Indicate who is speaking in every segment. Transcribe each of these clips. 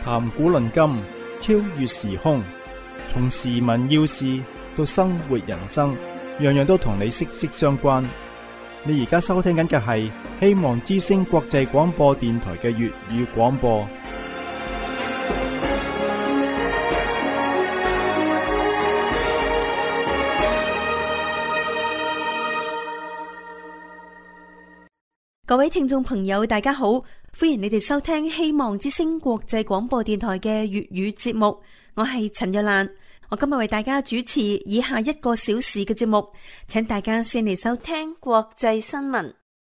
Speaker 1: 談古論今，超越時空，從時聞要事到生活人生，樣樣都同你息息相關。你而家收聽緊嘅係希望之聲國際廣播電台嘅粵語廣播。
Speaker 2: 各位聽眾朋友，大家好，歡迎你哋收聽希望之聲國際廣播電台嘅粵語節目。我係陳若蘭，我今日為大家主持以下1個小時嘅節目，請大家先嚟收聽國際新聞。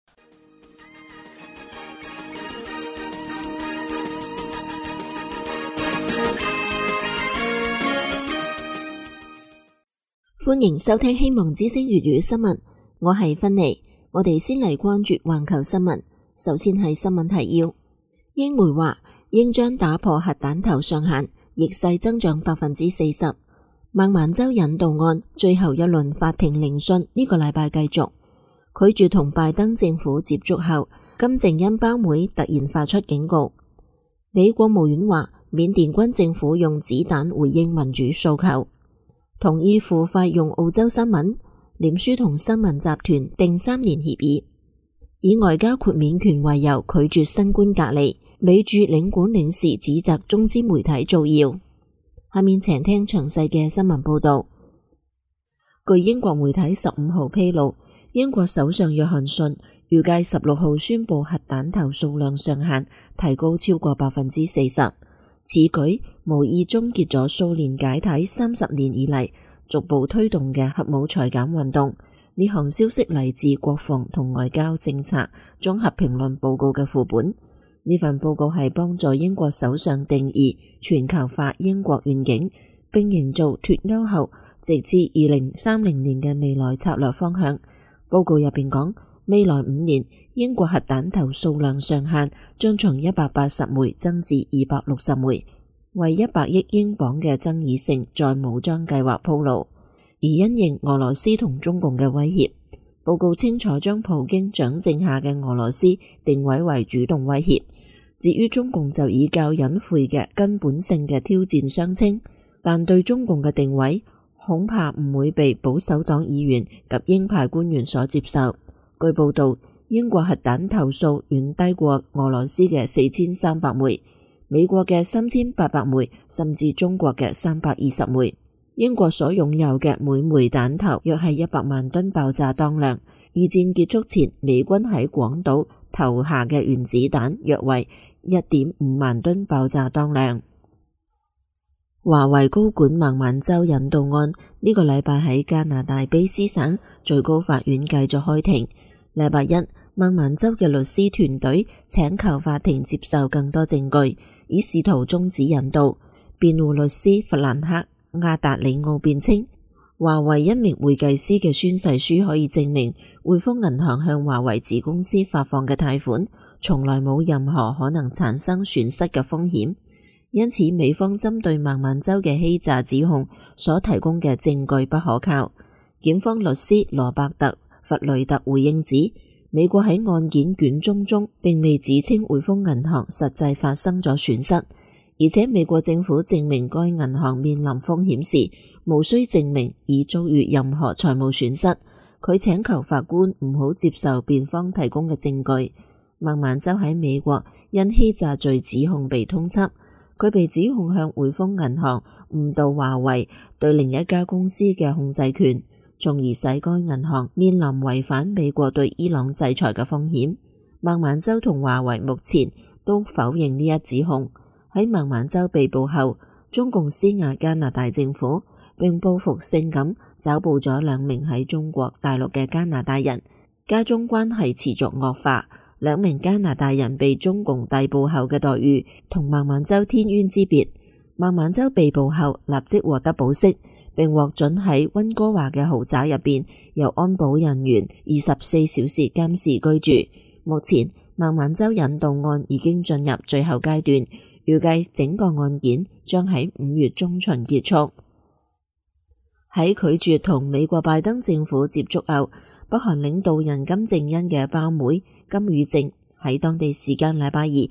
Speaker 3: 歡迎收聽希望之聲粵語新聞，我係芬妮。我哋先嚟關注環球新聞。首先係新聞提要：英媒話英將打破核彈頭上限，逆勢增長40%。孟晚舟引渡案最後一輪法庭聆訊呢個禮拜繼續。拒絕同拜登政府接觸後，金正恩胞妹突然發出警告。美國國務院話緬甸軍政府用子彈回應民主訴求。同意付費用澳洲新聞。臉書同新聞集團訂3年協議，以外交豁免權為由拒絕新冠隔離。美駐領館領事指責中資媒體造謠。下面請聽詳細嘅新聞報道。據英國媒體15號披露，英國首相約翰遜預計16號宣布核彈頭數量上限提高超過40%。此舉無意終結咗蘇聯解體30年以嚟逐步推動嘅核武裁減運動。呢項消息嚟自國防同外交政策綜合評論報告嘅副本。呢份報告係幫助英國首相定義全球化英國願景，並營造脫歐後直至2030年嘅未來策略方向。報告入邊講，未來5年英國核彈頭數量上限將從180枚增至260枚。為100億英鎊嘅爭議性再武裝計劃鋪路，而因應俄羅斯同中共嘅威脅，報告清楚將普京掌政下嘅俄羅斯定位為主動威脅。至於中共就以較隱晦嘅根本性嘅挑戰相稱，但對中共嘅定位恐怕唔會被保守黨議員及鷹派官員所接受。據報道，英國核彈頭數遠低過俄羅斯嘅4300枚。美國嘅3800枚，甚至中國嘅320枚。英國所擁有嘅每枚彈頭約係100萬噸爆炸當量。二戰結束前，美軍喺廣島投下嘅原子彈約為1.5萬噸爆炸當量。華為高管孟晚舟引渡案呢個禮拜喺加拿大卑詩省最高法院繼續開庭。禮拜一，孟晚舟嘅律師團隊請求法庭接受更多證據，以試圖終止引渡。辯護律師弗蘭克·亞達里奧辯稱，華為一名會計師嘅宣誓書可以證明匯豐銀行向華為子公司發放嘅貸款從來冇任何可能產生損失嘅風險，因此美方針對孟晚舟嘅欺詐指控所提供嘅證據不可靠。檢方律師羅伯特·弗雷特回應指，美國喺案件卷宗中並未指稱匯豐銀行實際發生咗損失，而且美國政府證明該銀行面臨風險時，無需證明已遭遇任何財務損失。佢請求法官唔好接受辯方提供嘅證據。孟晚舟喺美國因欺詐罪指控被通緝，佢被指控向匯豐銀行誤導華為對另一家公司嘅控制權，從而使該銀行面臨違反美國對伊朗制裁嘅風險。孟晚舟同華為目前都否認呢一指控。喺孟晚舟被捕後，中共施壓加拿大政府，並報復性咁抓捕咗2名喺中國大陸嘅加拿大人，加中關係持續惡化。2名加拿大人被中共逮捕後嘅待遇同孟晚舟天淵之別。孟晚舟被捕後立即獲得保釋，並獲准喺溫哥華嘅豪宅入邊由安保人員24小時監視居住。目前孟晚舟引渡案已經進入最後階段，預計整個案件將喺5月中旬結束。喺拒絕同美國拜登政府接觸後，北韓領導人金正恩嘅胞妹金與正喺當地時間禮拜二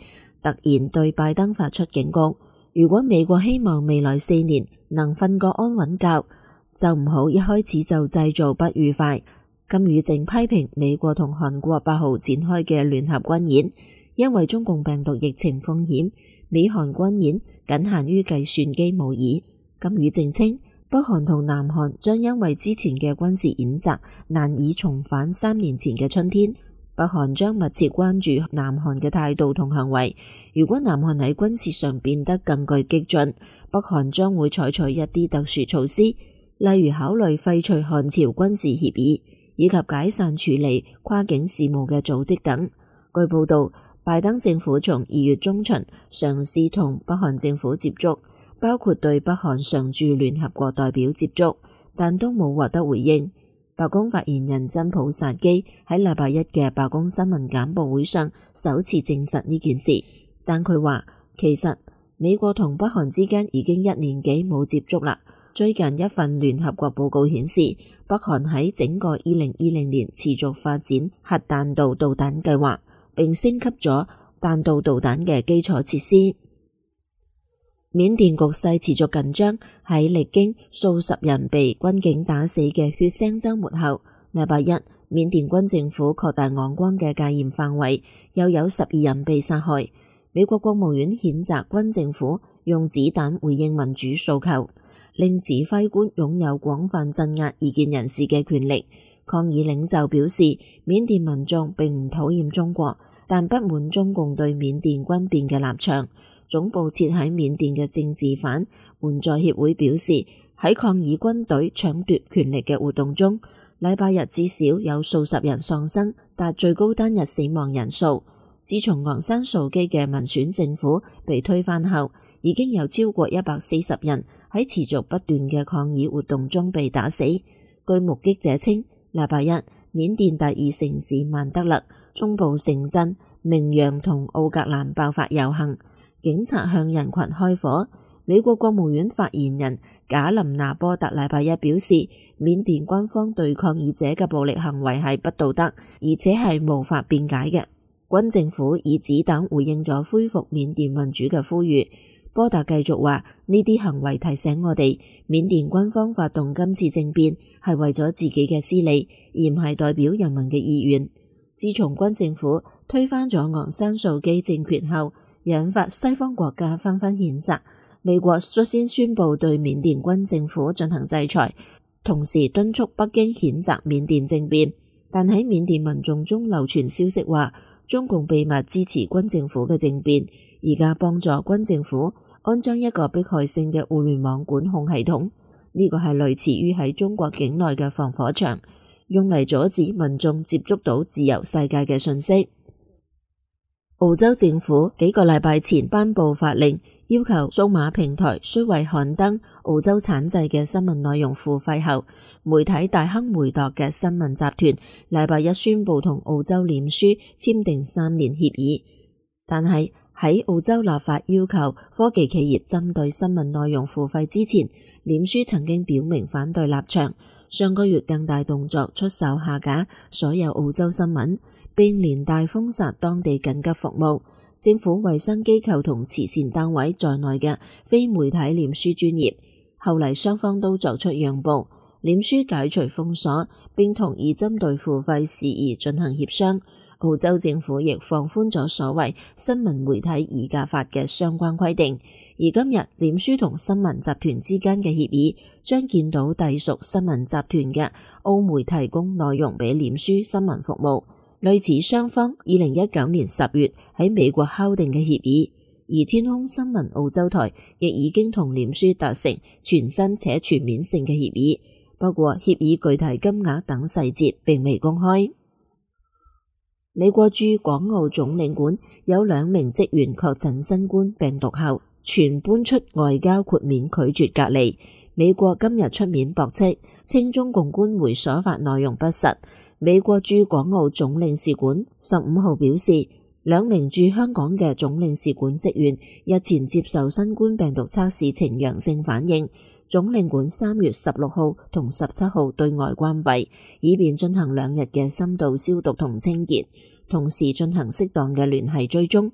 Speaker 3: 突然對拜登發出警告，如果美國希望未來4年能瞓個安穩覺，就唔好一開始就製造不愉快。金與正批評美國同韓國8號展開嘅聯合軍演，因為中共病毒疫情風險，美韓軍演僅限於計算機模擬。金與正稱，北韓同南韓將因為之前嘅軍事演習難以重返3年前嘅春天。北韓將密切關注南韓嘅態度同行為，如果南韓喺軍事上變得更具激進，北韓將會採取一啲特殊措施，例如考慮廢除韓朝軍事協議，以及解散處理跨境事務嘅組織等。據報道，拜登政府從2月中旬嘗試同北韓政府接觸，包括對北韓常駐聯合國代表接觸，但都冇獲得回應。白宮發言人真普薩基喺禮拜一嘅白宮新聞簡報會上首次證實呢件事，但佢話其實美國同北韓之間已經1年幾冇接觸啦。最近一份聯合國報告顯示，北韓喺整個2020年持續發展核彈道導彈計劃，並升級咗彈道導彈嘅基礎設施。緬甸局勢持續緊張，喺歷經數十人被軍警打死嘅血腥週末後，禮拜一，緬甸軍政府擴大仰光嘅戒嚴範圍，又有12人被殺害。美國國務院譴責軍政府用子彈回應民主訴求，令指揮官擁有廣泛鎮壓異見人士嘅權力。抗議領袖表示，緬甸民眾並唔討厭中國，但不滿中共對緬甸軍變嘅立場。總部設喺緬甸嘅政治犯援助協會表示，喺抗議軍隊搶奪權力嘅活動中，禮拜日至少有數十人喪生，達最高單日死亡人數。自從昂山素基嘅民選政府被推翻後，已經有超過140人喺持續不斷嘅抗議活動中被打死。據目擊者稱，禮拜一，緬甸第2城市曼德勒、中部城鎮明陽同奧格蘭爆發遊行。警察向人群開火。美國國務院發言人賈林納波特禮拜一表示，緬甸軍方對抗議者嘅暴力行為係不道德，而且係無法辯解嘅。軍政府以子彈回應咗恢復緬甸民主嘅呼籲。波特繼續話，呢啲行為提醒我哋，緬甸軍方發動今次政變係為咗自己嘅私利，而唔係代表人民嘅意願。自從軍政府推翻咗昂山素基政權後，引發西方國家紛紛譴責。美國率先宣布對緬甸軍政府進行制裁，同時敦促北京譴責緬甸政變。但喺緬甸民眾中流傳消息話，中共秘密支持軍政府嘅政變，而家幫助軍政府安裝一個迫害性嘅互聯網管控系統。呢個係類似於喺中國境內嘅防火牆，用嚟阻止民眾接觸到自由世界嘅信息。澳洲政府幾個禮拜前頒布法令，要求數碼平台須為刊登澳洲產製嘅新聞內容付費後，媒體大亨梅鐸嘅新聞集團禮拜一宣布同澳洲臉書簽訂3年協議。但係喺澳洲立法要求科技企業針對新聞內容付費之前，臉書曾經表明反對立場。上個月更大動作出手下架所有澳洲新聞，並連帶封殺當地緊急服務、政府衛生機構同慈善單位在內嘅非媒體臉書專頁。後嚟雙方都作出讓步，臉書解除封鎖，並同意針對付費事宜進行協商。澳洲政府亦放寬咗所謂新聞媒體議價法嘅相關規定。而今日臉書同新聞集團之間嘅協議，將見到隸屬新聞集團嘅澳媒提供內容俾臉書新聞服務。類似雙方2019年10月喺美國敲定嘅協議，而天空新聞澳洲台亦已經同臉書達成全新且全面性嘅協議，不過協議具體金額等細節並未公開。美國駐港澳總領館有2名職員確診新冠病毒後，全搬出外交豁免，拒絕隔離。美國今日出面駁斥，稱中共官媒所發內容不實。美國駐港澳總領事館15號表示，2名駐香港嘅總領事館職員日前接受新冠病毒測試呈陽性反應，總領館3月16號同17號對外關閉，以便進行2日嘅深度消毒同清潔，同時進行適當嘅聯繫追蹤。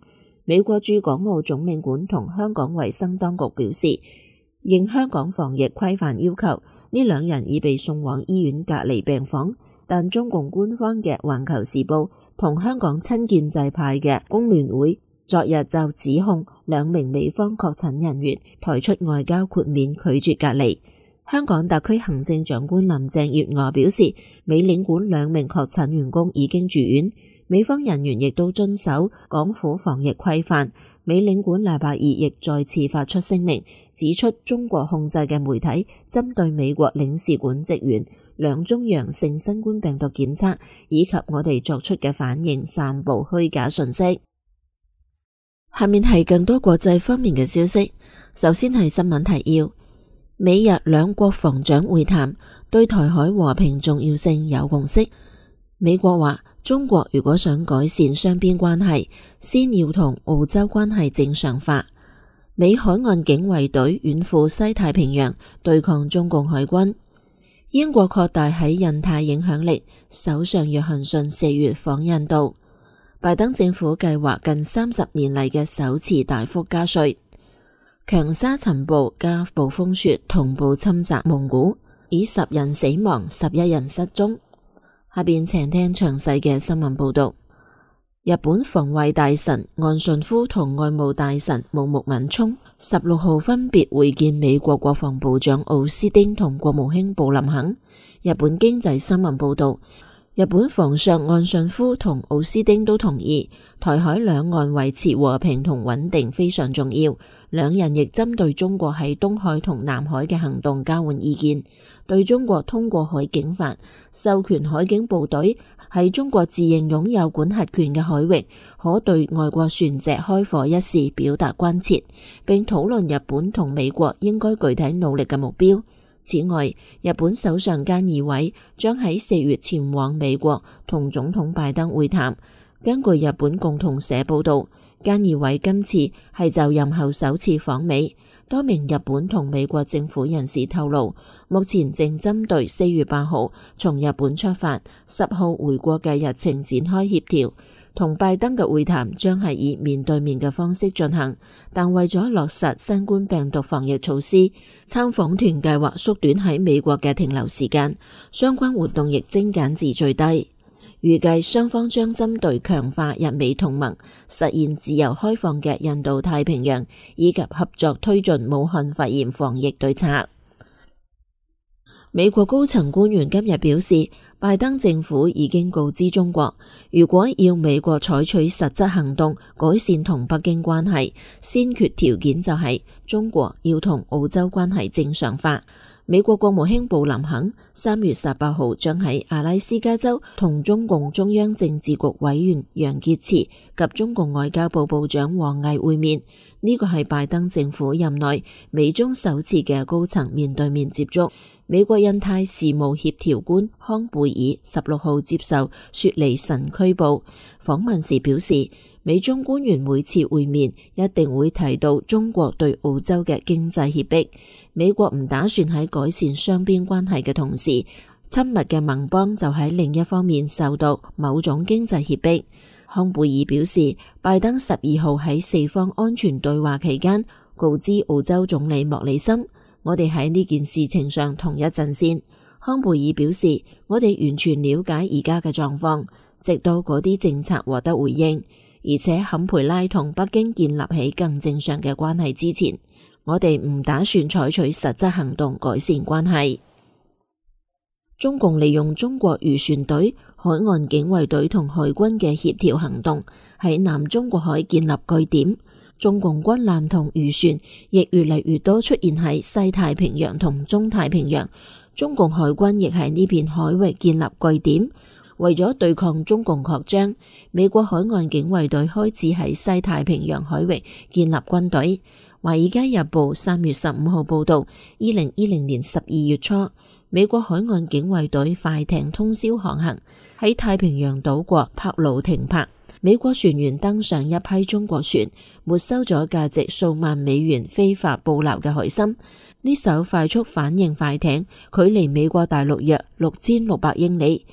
Speaker 3: 美國駐港澳總領館同香港衛生當局表示，應香港防疫規範要求，呢兩人已被送往醫院隔離病房，但中共官方嘅《環球時報》同香港親建制派嘅工聯會昨日就指控兩名美方確診人員抬出外交豁免，拒絕隔離。香港特區行政長官林鄭月娥表示，美領館兩名確診員工已經住院，美方人員亦都遵守港府防疫規範。美領館禮拜二亦再次發出聲明，指出中國控制嘅媒體針對美國領事館職員兩宗陽性新冠病毒檢測以及我哋作出嘅反應散布虛假信息。下面係更多國際方面嘅消息。首先係新聞提要：美日兩國防長會談，對台海和平重要性有共識。美國話，中國如果想改善雙邊關係，先要同澳洲關係正常化。美海岸警衛隊遠赴西太平洋對抗中共海軍。英國擴大喺印太影響力，首相約翰遜4月訪印度。拜登政府計劃近30年嚟嘅首次大幅加稅。強沙塵暴加暴風雪同步侵襲蒙古，以10人死亡，11人失蹤。下邊請聽詳細嘅新聞報道。日本防衛大臣岸信夫同外務大臣茂木敏充16號分別會見美國國防部長奧斯汀同國務卿布林肯。日本經濟新聞報道，日本防相岸信夫同奧斯汀都同意台海兩岸維持和平同穩定非常重要，兩人亦針對中國喺東海同南海嘅行動交換意見，對中國通過海警法授權海警部隊喺中國自認擁有管轄權嘅海域可對外國船隻開火一事表達關切，並討論日本同美國應該具體努力嘅目標。此外，日本首相菅義偉將喺4月前往美國同總統拜登會談。根據日本共同社報道，菅義偉今次係就任後首次訪美。多名日本同美國政府人士透露，目前正針對4月8號從日本出發，10號回國嘅日程展開協調。同拜登嘅會談將係以面對面嘅方式進行，但為咗落實新冠病毒防疫措施，參訪團計劃縮短喺美國嘅停留時間，相關活動亦精簡至最低。預計雙方將針對強化日美同盟、實現自由開放嘅印度太平洋以及合作推進武漢肺炎防疫對策。美國高層官員今日表示，拜登政府已經告知中國，如果要美國採取實質行動改善同北京關係，先決條件就係中國要同澳洲關係正常化。美國國務卿布林肯3月18號將喺阿拉斯加州同中共中央政治局委員楊潔篪及中共外交部部長王毅會面，呢個係拜登政府任內美中首次嘅高層面對面接觸。美國印太事務協調官康貝爾16號接受雪梨晨區報訪問時表示，美中官員每次會面一定會提到中國對澳洲嘅經濟脅迫。美國唔打算喺改善雙邊關係嘅同時，親密嘅盟邦就喺另一方面受到某種經濟脅迫。康貝爾表示，拜登12號喺四方安全對話期間告知澳洲總理莫里森，我哋喺呢件事情上同一陣線。康貝爾表示，我哋完全了解而家嘅狀況，直到嗰啲政策獲得回應，而且坎培拉同北京建立起更正常嘅關係之前，我哋唔打算採取實質行動改善關係。中共利用中國漁船隊、海岸警衛隊同海軍嘅協調行動，喺南中國海建立據點。中共軍艦同漁船亦越嚟越多出現喺西太平洋同中太平洋，中共海軍亦喺呢片海域建立據點。為咗對抗中共擴張，美國海岸警衛隊開始喺西太平洋海域建立軍隊。華爾街日報3月15號報道，2010年12月初，美國海岸警衛隊快艇通宵航行，喺太平洋島國帕勞停泊。美國船員登上一批中國船，沒收咗價值數萬美元非法捕撈嘅海參。呢艘快速反應快艇距離美國大陸約6600英里，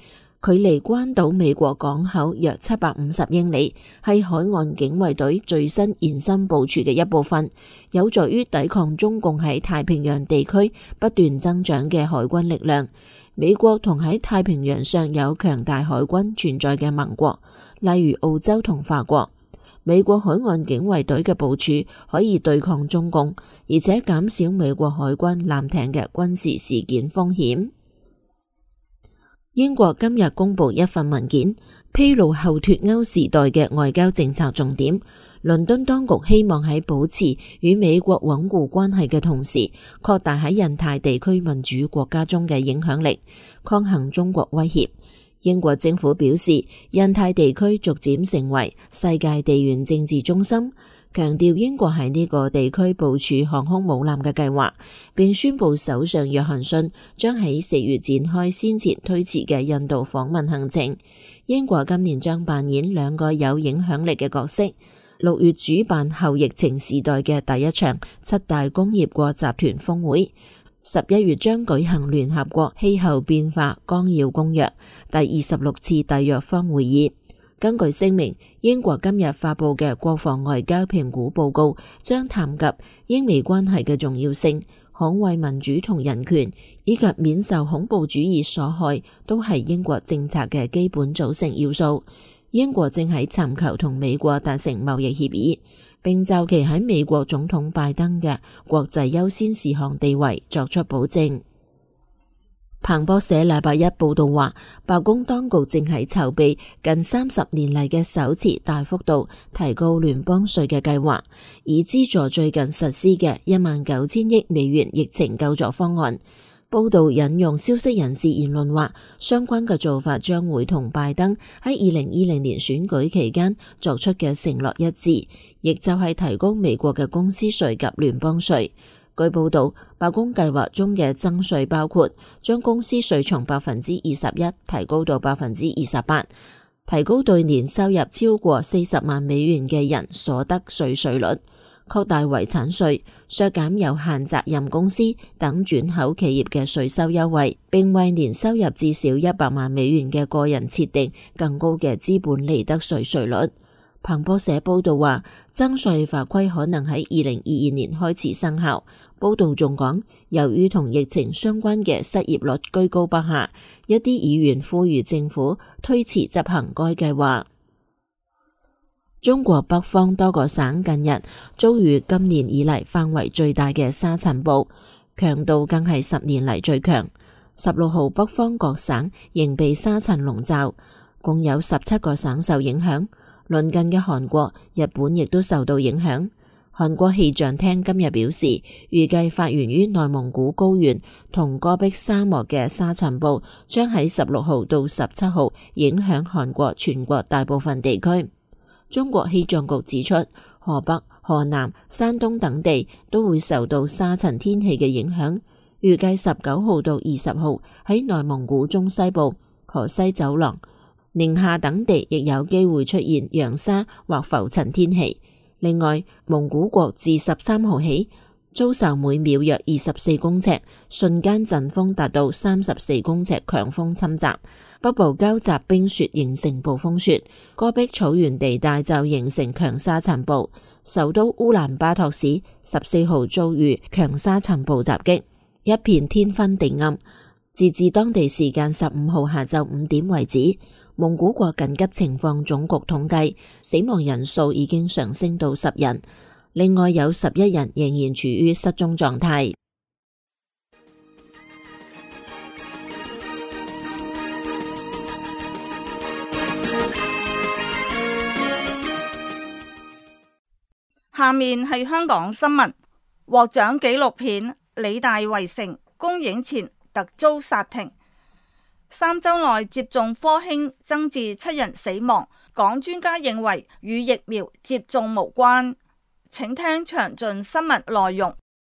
Speaker 3: 距離關島美國港口約750英里，係海岸警衛隊最新延伸部署嘅一部分，有助於抵抗中共喺太平洋地區不斷增長嘅海軍力量。美國同喺太平洋上有強大海軍存在嘅盟國，例如澳洲同法國。美國海岸警衛隊嘅部署可以對抗中共，而且減少美國海軍艦艇嘅軍事事件風險。英國今日公布一份文件，披露後脫歐時代嘅外交政策重點。倫敦當局希望喺保持與美國穩固關係嘅同時，擴大喺印太地區民主國家中嘅影響力，抗衡中國威脅。英國政府表示，印太地區逐漸成為世界地緣政治中心，強調英國喺呢個地區部署航空母艦嘅計劃，並宣布首相約翰遜將喺4月展開先前推遲嘅印度訪問行程。英國今年將扮演2個有影響力嘅角色：6月主辦後疫情時代嘅第一場7大工業國集團峰會，11月將舉行聯合國氣候變化綱要公約第26次締約方會議。根據聲明，英國今日發佈嘅國防外交評估報告將談及英美關係嘅重要性，捍衛民主同人權，以及免受恐怖主義所害，都係英國政策嘅基本組成要素。英國正喺尋求同美國達成貿易協議，並就其喺美國總統拜登嘅國際優先事項地位作出保證。彭博社禮拜一報道話，白宮當局正喺籌備近30年嚟嘅首次大幅度提高聯邦稅嘅計劃，以資助最近實施嘅19000億美元疫情救助方案。報道引用消息人士言論話，相關嘅做法將會同拜登喺2020年選舉期間作出嘅承諾一致，亦就係提高美國嘅公司稅及聯邦稅。據報道，白宮計劃中嘅增稅包括將公司稅從21%提高到28%，提高對年收入超過40萬美元嘅人所得稅稅率，擴大遺產稅，削減有限責任公司等轉口企業嘅稅收優惠，並為年收入至少100萬美元嘅個人設定更高嘅資本利得稅稅率。彭博社報道話，增稅法規可能喺2022年開始生效。報道仲講，由於同疫情相關嘅失業率居高不下，一啲議員呼籲政府推遲執行該計劃。中國北方多個省近日遭遇今年以嚟範圍最大嘅沙塵暴，強度更係10年嚟最強。16號北方各省仍被沙塵籠罩，共有17個省受影響。鄰近嘅韓國、日本亦都受到影響。韓國氣象廳今日表示，預計發源於內蒙古高原同戈壁沙漠嘅沙塵暴將喺16號到17號影響韓國全國大部分地區。中國氣象局指出，河北、河南、山東等地都會受到沙塵天氣嘅影響。預計19號到20號喺內蒙古中西部、河西走廊、寧夏等地亦有機會出現揚沙或浮塵天氣。另外，蒙古國自13號起遭受每秒約24公尺，瞬間陣風達到34公尺強風侵襲，北部交集冰雪形成暴風雪，戈壁草原地帶就形成強沙塵暴。首都烏蘭巴托市14號遭遇強沙塵暴襲擊，一片天昏地暗。截至當地時間15號下晝5點為止，蒙古國緊急情況總局統計，死亡人數已經上升到10人，另外有11人仍然處於失蹤狀態。
Speaker 4: 下面係香港新聞，獲獎紀錄片《理大圍城》公映前突遭煞停，3週內接種科興增至7人死亡，港專家認為與疫苗接種無關。請聽詳盡新聞內容。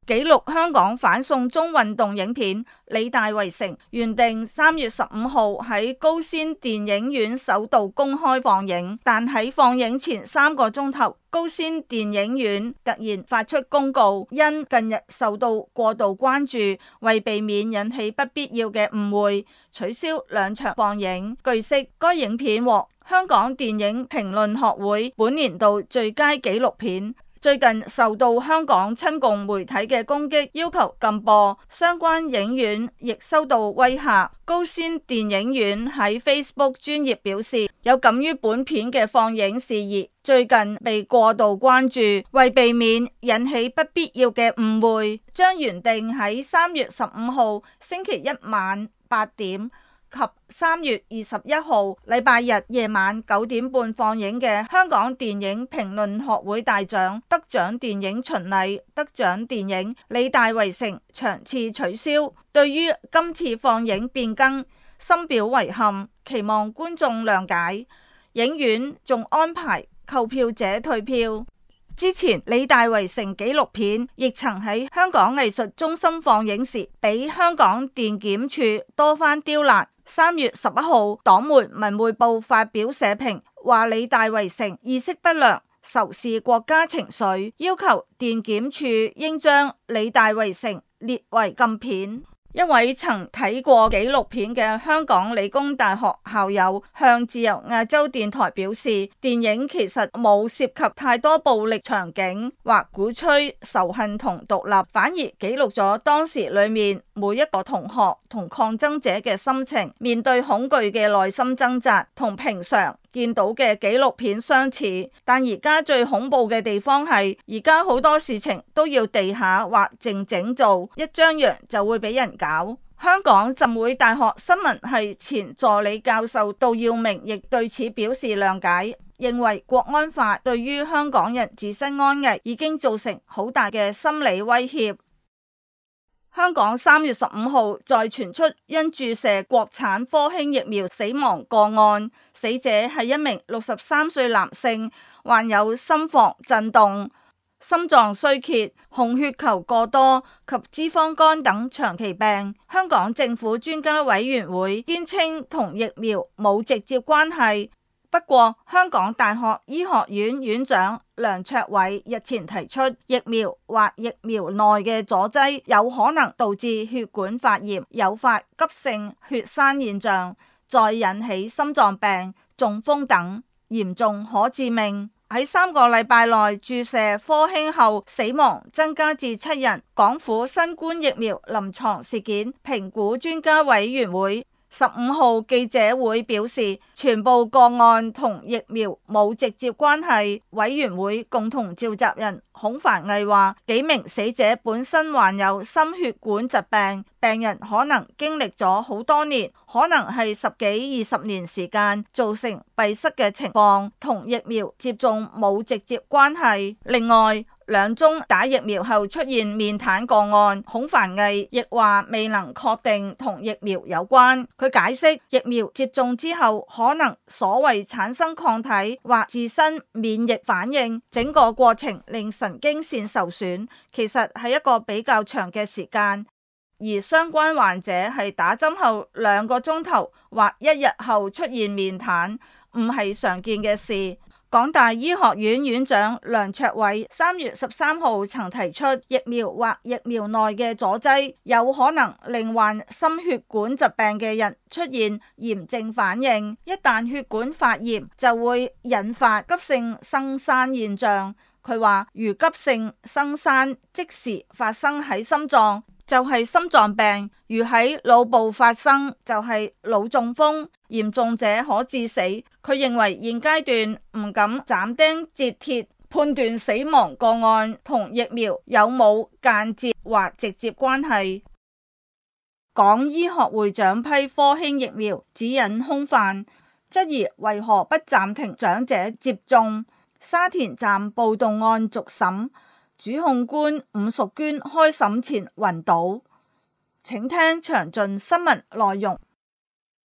Speaker 4: 紀錄香港反送中運動影片《理大圍城》原定3月15號喺高先電影院首度公開放映，但喺放映前3個鐘頭，高先電影院突然發出公告，因近日受到過度關注，為避免引起不必要嘅誤會，取消2場放映。據悉，該影片獲香港電影評論學會本年度最佳紀錄片。最近受到香港親共媒體嘅攻擊，要求禁播，相關影院亦收到威嚇。高先電影院喺 Facebook 專頁表示，有感於本片嘅放映事宜最近被過度關注，為避免引起不必要嘅誤會，將原定喺3月15號星期一晚8點及3月21號禮拜日夜晚9點半放映嘅香港電影評論學會大獎得獎電影巡禮得獎電影《理大圍城》場次取消。對於今次放映變更，深表遺憾，期望觀眾諒解。影院仲安排購票者退票。之前《理大圍城》紀錄片亦曾喺香港藝術中心放映時，俾香港電檢處多番刁難。3月11號，黨媒《文匯報》發表社評，話理大圍城意識不良，仇視國家情緒，要求電檢處應將理大圍城列為禁片。一位曾睇過紀錄片嘅香港理工大學校友向自由亞洲電台表示，電影其實冇涉及太多暴力場景或鼓吹仇恨同獨立，反而記錄咗當時裏面每一個同學同抗爭者嘅心情，面對恐懼嘅內心掙扎，同平常見到嘅紀錄片相似。但而家最恐怖嘅地方係，而家好多事情都要地下或靜靜做，一張揚就會俾人搞。香港浸會大學新聞系前助理教授杜耀明亦對此表示諒解，認為國安法對於香港人自身安危已經造成好大嘅心理威脅。香港3月15號再傳出因注射國產科興疫苗死亡個案，死者係一名63歲男性，患有心房震動、心臟衰竭、紅血球過多及脂肪肝等長期病。香港政府專家委員會堅稱同疫苗冇直接關係。不過，香港大學醫學院院長梁卓偉日前提出，疫苗或疫苗內嘅阻劑有可能導致血管發炎，誘發急性血栓現象，再引起心臟病、中風等，嚴重可致命。喺3個禮拜內注射科興後死亡增加至7人。港府新冠疫苗臨床事件評估專家委員會15號記者會表示，全部個案同疫苗冇直接關係。委員會共同召集人孔繁毅話，幾名死者本身患有心血管疾病，病人可能經歷咗好多年，可能係10幾20年時間造成閉塞嘅情況，同疫苗接種冇直接關係。另外，2宗打疫苗後出現面癱個案，孔繁毅亦話未能確定同疫苗有關。佢解釋，疫苗接種之後可能所謂產生抗體或自身免疫反應，整個過程令神經線受損，其實係一個比較長嘅時間。而相關患者係打針後2個鐘頭或1日後出現面癱，唔係常見嘅事。港大醫學院院長梁卓偉3月13號曾提出，疫苗或疫苗內嘅阻劑有可能令患心血管疾病嘅人出現炎症反應，一旦血管發炎就會引發急性生栓現象。佢話，如急性生栓即時發生喺心臟，就係心臟病；如喺腦部發生，就係腦中風，嚴重者可致死。佢認為現階段唔敢斬釘截鐵判斷死亡個案同疫苗有冇間接或直接關係。港醫學會長批科興疫苗指引空泛，質疑為何不暫停長者接種。沙田站暴動案續審，主控官伍淑娟開審前暈倒。請聽詳盡新聞內容。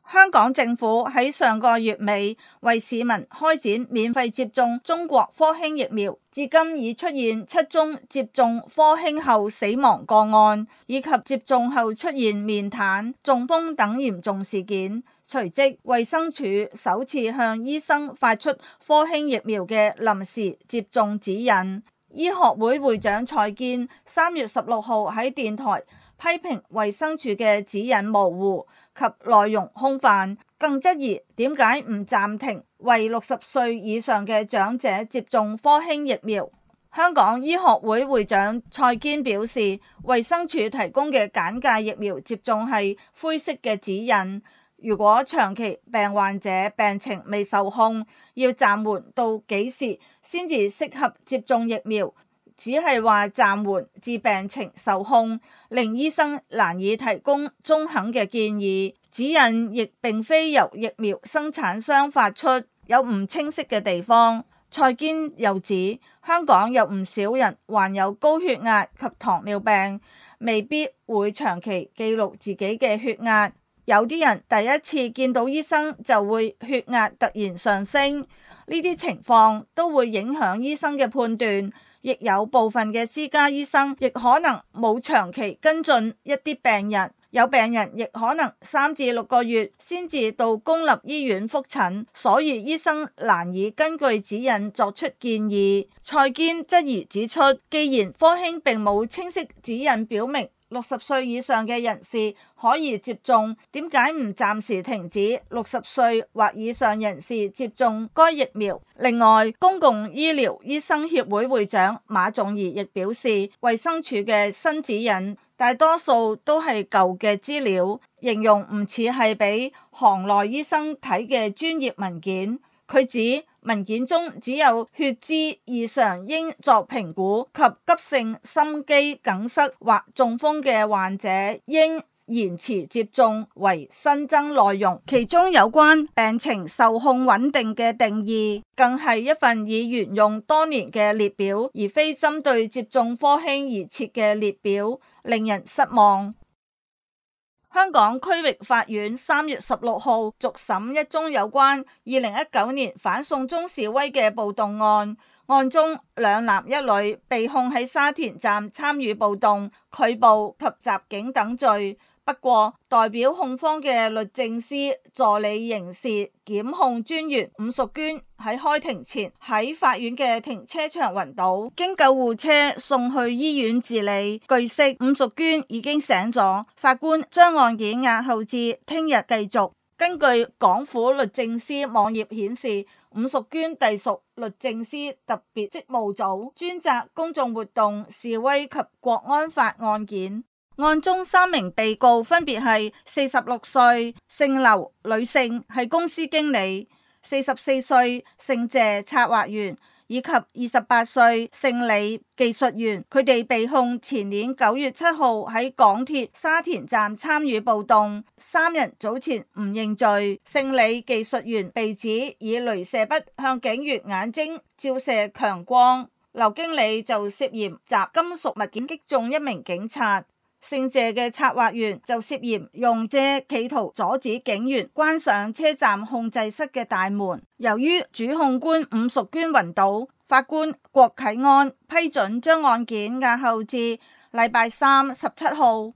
Speaker 4: 香港政府喺上個月尾為市民開展免費接種中國科興疫苗，至今已出現7宗接種科興後死亡個案，以及接種後出現面癱、中風等嚴重事件。隨即，衛生署首次向醫生發出科興疫苗嘅臨時接種指引。醫學會會長蔡堅3月16號喺電台批評衛生署嘅指引模糊及內容空泛，更質疑點解唔暫停為60歲以上嘅長者接種科興疫苗。香港醫學會會長蔡堅表示，衛生署提供嘅簡介疫苗接種係灰色嘅指引，如果長期病患者病情未受控，要暫緩到幾時先至適合接種疫苗？只係話暫緩至病情受控，令醫生難以提供中肯嘅建議。指引亦並非由疫苗生產商發出，有唔清晰嘅地方。蔡堅又指，香港有唔少人患有高血壓及糖尿病，未必會長期記錄自己嘅血壓。有啲人第一次見到醫生就會血壓突然上升，呢啲情況都會影響醫生嘅判斷。亦有部分嘅私家醫生亦可能冇長期跟進一啲病人，有病人亦可能3至6個月先至到公立醫院覆診，所以醫生難以根據指引作出建議。蔡堅質疑指出，既然科興並冇清晰指引表明60歲以上嘅人士可以接種，點解唔暫時停止60歲或以上人士接種該疫苗？另外，公共醫療醫生協會會長馬仲儀亦表示，衛生署嘅新指引大多數都係舊嘅資料，形容唔似係俾行內醫生睇嘅專業文件。佢指文件中只有血脂異常應作評估及急性心肌梗塞或中風嘅患者應延遲接種為新增內容，其中有關病情受控穩定嘅定義更係一份已沿用多年嘅列表，而非針對接種科興而設嘅列表，令人失望。香港區域法院3月16號續審一宗有關2019年反送中示威嘅暴動案，案中2男1女被控喺沙田站參與暴動、拒捕及襲警等罪。不過，代表控方嘅律政司助理刑事檢控專員伍淑娟喺開庭前喺法院嘅停車場暈倒，經救護車送去醫院治理。據悉，伍淑娟已經醒咗，法官將案件押後至聽日繼續。根據港府律政司網頁顯示，伍淑娟隸屬律政司特別職務組，專責公眾活動、示威及國安法案件。案中3名被告分別係46歲姓劉女性，係公司經理；44歲姓謝策劃員，以及28歲姓李技術員。佢哋被控前年9月7號喺港鐵沙田站參與暴動，3人早前唔認罪。姓李技術員被指以鐳射筆向警員眼睛照射強光，劉經理就涉嫌集金屬物件擊中一名警察。姓謝嘅策劃員就涉嫌用遮企圖阻止警員關上車站控制室嘅大門。由於主控官伍淑娟暈倒，法官郭啟安批准將案件押後至禮拜3 17號。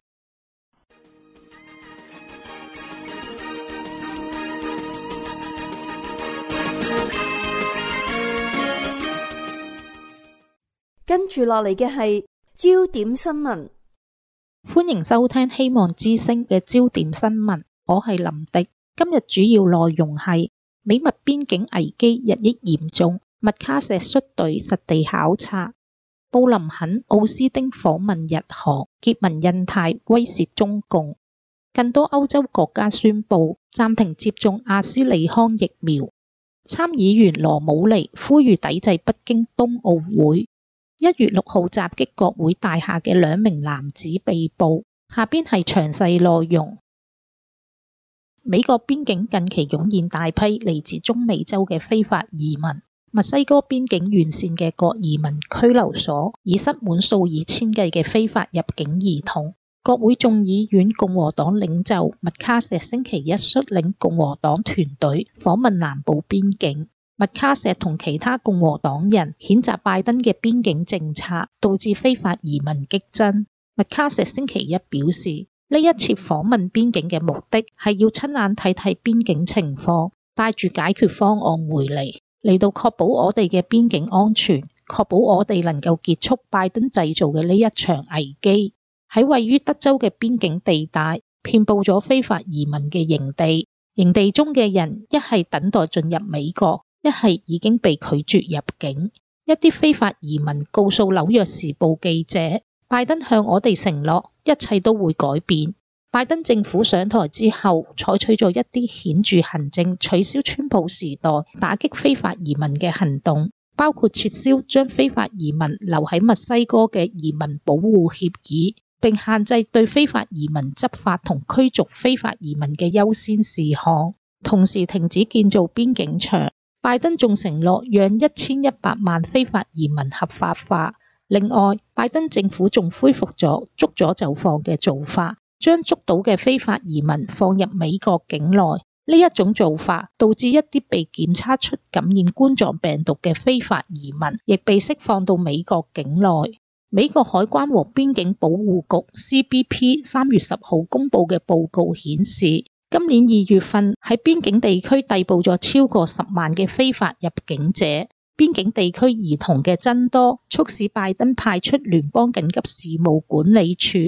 Speaker 2: 跟住落嚟嘅係焦點新聞。
Speaker 5: 歡迎收聽希望之聲嘅焦點新聞，我係林迪。今日主要內容係美墨邊境危機日益嚴重，麥卡錫率隊實地考察；布林肯、奧斯丁訪問日韓，結盟印太，威懾中共。更多歐洲國家宣布暫停接種阿斯利康疫苗。參議員羅姆尼呼籲抵制北京冬奧會。1月6號襲擊國會大廈嘅2名男子被捕。下邊係詳細內容。美國邊境近期湧現大批嚟自中美洲嘅非法移民，墨西哥邊境沿線嘅各移民拘留所已塞滿數以千計嘅非法入境兒童。 國會眾議院共和黨領袖麥卡錫星期一率領共和黨團隊訪問南部邊境。麥卡錫同其他共和黨人譴責拜登嘅邊境政策，導致非法移民激增。麥卡錫星期一表示，呢一次訪問邊境嘅目的係要親眼睇睇邊境情況，帶住解決方案回嚟到確保我哋嘅邊境安全，確保我哋能夠結束拜登製造嘅呢一場危機。喺位於德州嘅邊境地帶，遍佈咗非法移民嘅營地，營地中嘅人一係等待進入美國，一係已經被拒絕入境。一啲非法移民告訴紐約時報記者，拜登向我哋承諾一切都會改變。拜登政府上台之後，採取咗一啲顯著行政，取消川普時代打擊非法移民嘅行動，包括撤銷將非法移民留喺墨西哥嘅移民保護協議，並限制對非法移民執法同驅逐非法移民嘅優先事項，同時停止建造邊境牆。拜登仲承諾讓1100萬非法移民合法化。另外，拜登政府仲恢復咗捉咗就放嘅做法，將捉到嘅非法移民放入美國境內。呢一種做法導致一啲被檢測出感染冠狀病毒嘅非法移民亦被釋放到美國境內。美國海關和邊境保護局 CBP 3月10號公佈嘅報告顯示，今年2月份喺邊境地區逮捕咗超過10萬嘅非法入境者。邊境地區兒童嘅增多，促使拜登派出聯邦緊急事務管理處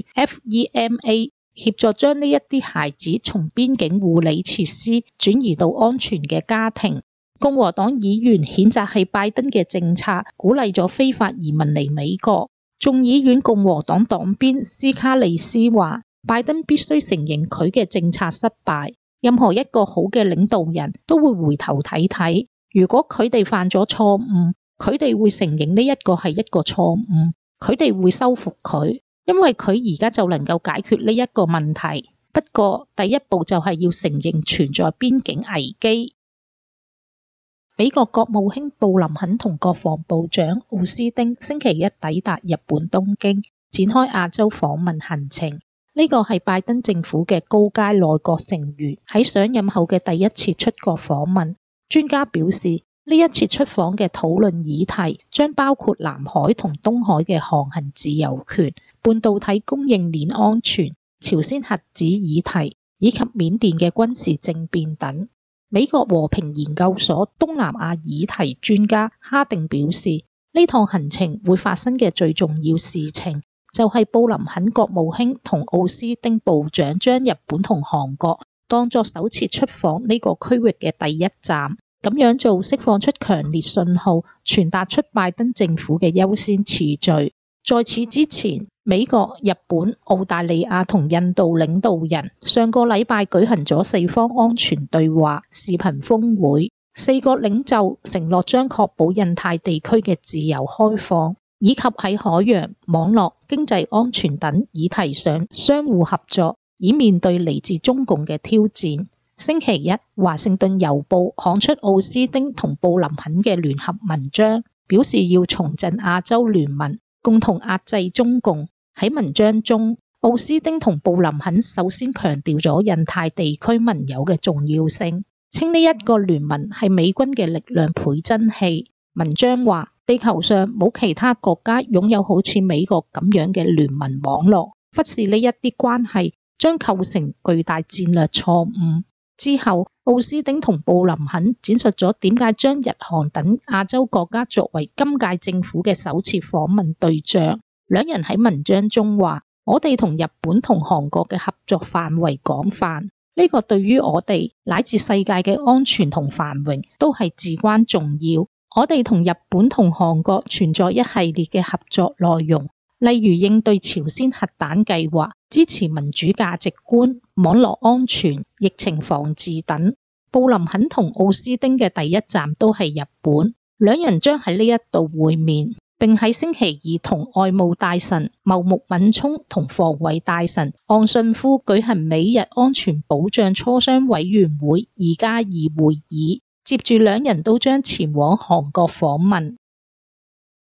Speaker 5: FEMA 協助將呢一啲孩子從邊境護理設施轉移到安全嘅家庭。共和黨議員譴責係拜登嘅政策鼓勵咗非法移民嚟美國。眾議院共和黨黨鞭斯卡利斯話，拜登必須承認佢嘅政策失敗。任何一個好嘅領導人都會回頭睇睇，如果佢哋犯咗錯誤，佢哋會承認呢一個係一個錯誤，佢哋會修復佢，因為佢而家就能夠解決呢一個問題。不過第一步就係要承認存在邊境危機。美國國務卿布林肯同國防部長奧斯汀星期一抵達日本東京，展開亞洲訪問行程。呢個係拜登政府嘅高階內閣成員喺上任後嘅第一次出國訪問。專家表示，呢一次出訪嘅討論議題將包括南海同東海嘅航行自由權、半導體供應鏈安全、朝鮮核子議題以及緬甸嘅軍事政變等。美國和平研究所東南亞議題專家哈定表示，呢趟行程會發生嘅最重要事情就係布林肯國務卿同奧斯汀部長將日本同韓國當作首次出訪呢個區域嘅第一站。咁樣做釋放出強烈信號，傳達出拜登政府嘅優先次序。在此之前，美國、日本、澳大利亞同印度領導人上個禮拜舉行咗四方安全對話視頻峰會，四個領袖承諾將確保印太地區嘅自由開放，以及喺海洋、網絡、經濟安全等議題上相互合作，以面對嚟自中共嘅挑戰。星期一，華盛頓郵報刊出奧斯汀同布林肯嘅聯合文章，表示要重振亞洲聯盟，共同壓制中共。喺文章中，奧斯汀同布林肯首先強調咗印太地區盟友嘅重要性，稱呢一個聯盟係美軍嘅力量倍增器。文章話，地球上冇其他國家擁有好似美國咁樣嘅聯盟網絡，忽視呢一啲關係將構成巨大戰略錯誤。之後，奧斯汀同布林肯展述咗點解將日韓等亞洲國家作為今屆政府嘅首次訪問對象。兩人喺文章中話，我哋同日本同韓國嘅合作範圍廣泛，呢個對於我哋乃至世界嘅安全同繁榮都係至關重要。我哋同日本同韓國存在一系列嘅合作內容，例如應對朝鮮核彈計劃、支持民主價值觀、網絡安全、疫情防治等。布林肯同奧斯汀嘅第一站都係日本，兩人將喺呢一度會面，並喺星期二同外務大臣茂木敏充同防衛大臣岸信夫舉行美日安全保障磋商委員會2+2會議，接住兩人都將前往韓國訪問。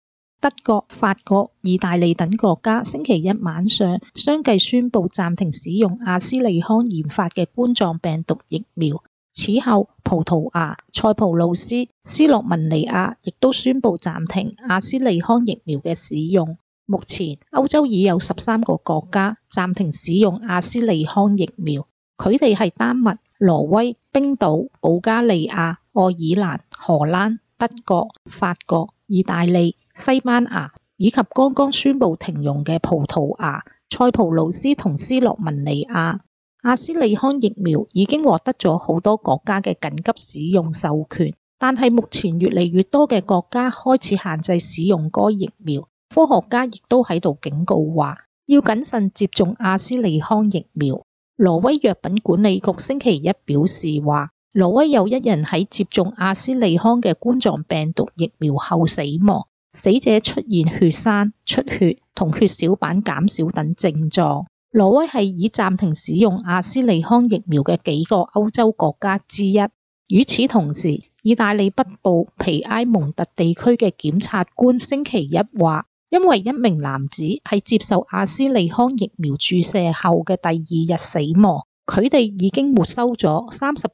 Speaker 5: 德國、法國、意大利等國家星期一晚上相繼宣布暫停使用阿斯利康研發嘅冠狀病毒疫苗。此後，葡萄牙、塞浦路斯、斯洛文尼亞亦都宣布暫停阿斯利康疫苗嘅使用。目前，歐洲已有13個國家暫停使用阿斯利康疫苗，佢哋係丹麥、挪威、冰島、保加利亞、愛爾蘭、荷蘭、德國、法國、意大利、西班牙，以及剛剛宣布停用嘅葡萄牙、塞浦路斯同斯洛文尼亞。阿斯利康疫苗已經獲得咗好多國家嘅緊急使用授權，但係目前越嚟越多嘅國家開始限制使用該疫苗。科學家亦都喺度警告話，要謹慎接種阿斯利康疫苗。挪威藥品管理局星期一表示話，挪威有1人喺接種阿斯利康嘅冠狀病毒疫苗後死亡，死者出現血栓、出血同血小板減少等症狀。挪威係已暫停使用阿斯利康疫苗嘅幾個歐洲國家之一。與此同時，意大利北部皮埃蒙特地區嘅檢察官星期一話，因為一名男子喺接受阿斯利康疫苗注射後嘅第2日死亡，佢哋已經沒收咗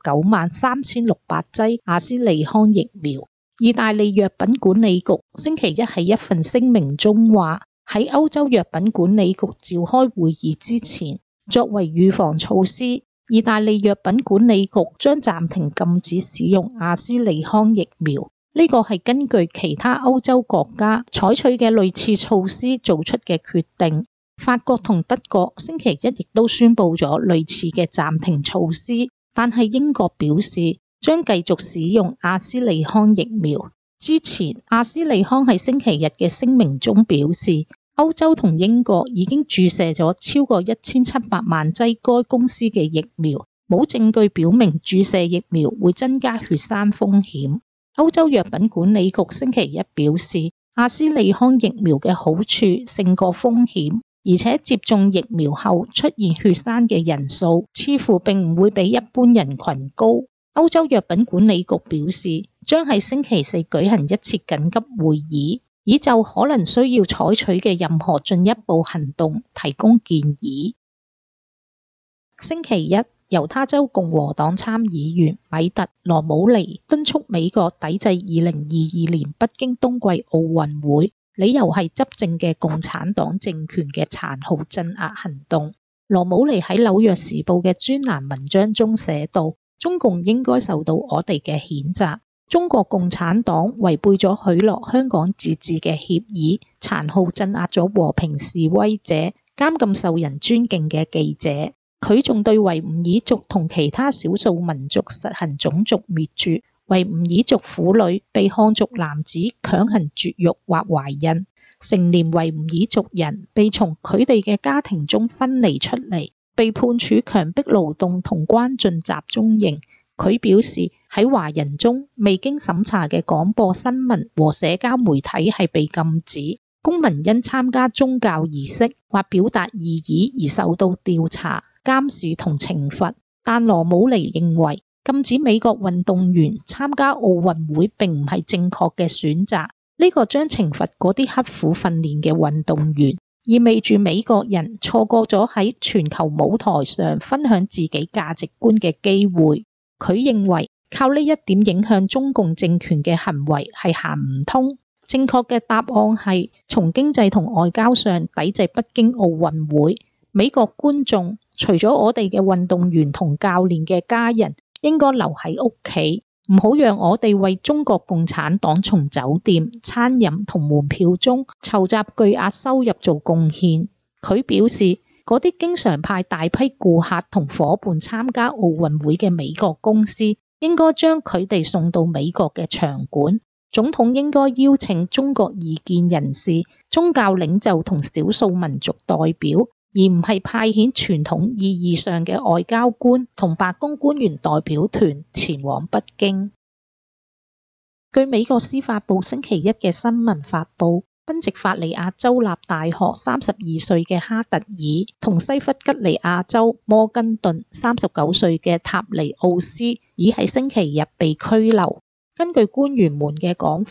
Speaker 5: 393600劑阿斯利康疫苗。意大利藥品管理局星期一喺一份聲明中話，喺歐洲藥品管理局召開會議之前，作為預防措施，意大利藥品管理局將暫停禁止使用阿斯利康疫苗。呢個係根據其他歐洲國家採取嘅類似措施做出嘅決定。法國同德國星期一亦都宣布咗類似嘅暫停措施，但係英國表示將繼續使用阿斯利康疫苗。之前，阿斯利康喺星期日嘅聲明中表示，歐洲同英國已經注射咗超過1700萬劑該公司嘅疫苗，冇證據表明注射疫苗會增加血栓風險。歐洲藥品管理局星期一表示，阿斯利康疫苗嘅好處勝過風險，而且接種疫苗後出現血栓嘅人數似乎並唔會比一般人群高。歐洲藥品管理局表示，將喺星期四舉行一次緊急會議，以就可能需要採取嘅任何進一步行動提供建議。星期一，猶他州共和黨參議員米特羅姆尼敦促美國抵制2022年北京冬季奧運會，理由係執政嘅共產黨政權嘅殘酷鎮壓行動。羅姆尼喺紐約時報嘅專欄文章中寫道，中共應該受到我哋嘅譴責。中國共產黨違背咗許諾香港自治嘅協議，殘酷鎮壓咗和平示威者，監禁受人尊敬嘅記者。佢仲對維吾爾族同其他少數民族實行種族滅絕，維吾爾族婦女被漢族男子強行絕育或懷孕，成年維吾爾族人被從佢哋嘅家庭中分離出嚟，被判處強迫勞動同關進集中營。佢表示喺華人中未經審查嘅廣播新聞和社交媒體係被禁止，公民因參加宗教儀式或表達異議而受到調查、監視同懲罰。但羅姆尼認為禁止美國運動員參加奧運會並唔係正確嘅選擇，呢個將懲罰嗰啲刻苦訓練嘅運動員，意味住美國人錯過咗喺全球舞台上分享自己價值觀嘅機會。佢認為靠呢一點影響中共政權嘅行為係行唔通，正確嘅答案係從經濟同外交上抵制北京奧運會。美國觀眾除咗我哋嘅運動員同教練嘅家人，應該留喺屋企，唔好讓我哋為中國共產黨從酒店、餐飲同門票中籌集巨額收入做貢獻。佢表示，嗰啲經常派大批顧客同夥伴參加奧運會嘅美國公司，應該將佢哋送到美國嘅場館。總統應該邀請中國異見人士、宗教領袖同少數民族代表，而唔係派遣傳統意義上嘅外交官同白宮官員代表團前往北京。據美國司法部星期一嘅新聞發布，賓夕法尼亞州立大學32歲嘅哈特爾同西弗吉尼亞州摩根頓39歲嘅塔尼奧斯已喺星期日被拘留。根據官員們嘅講法，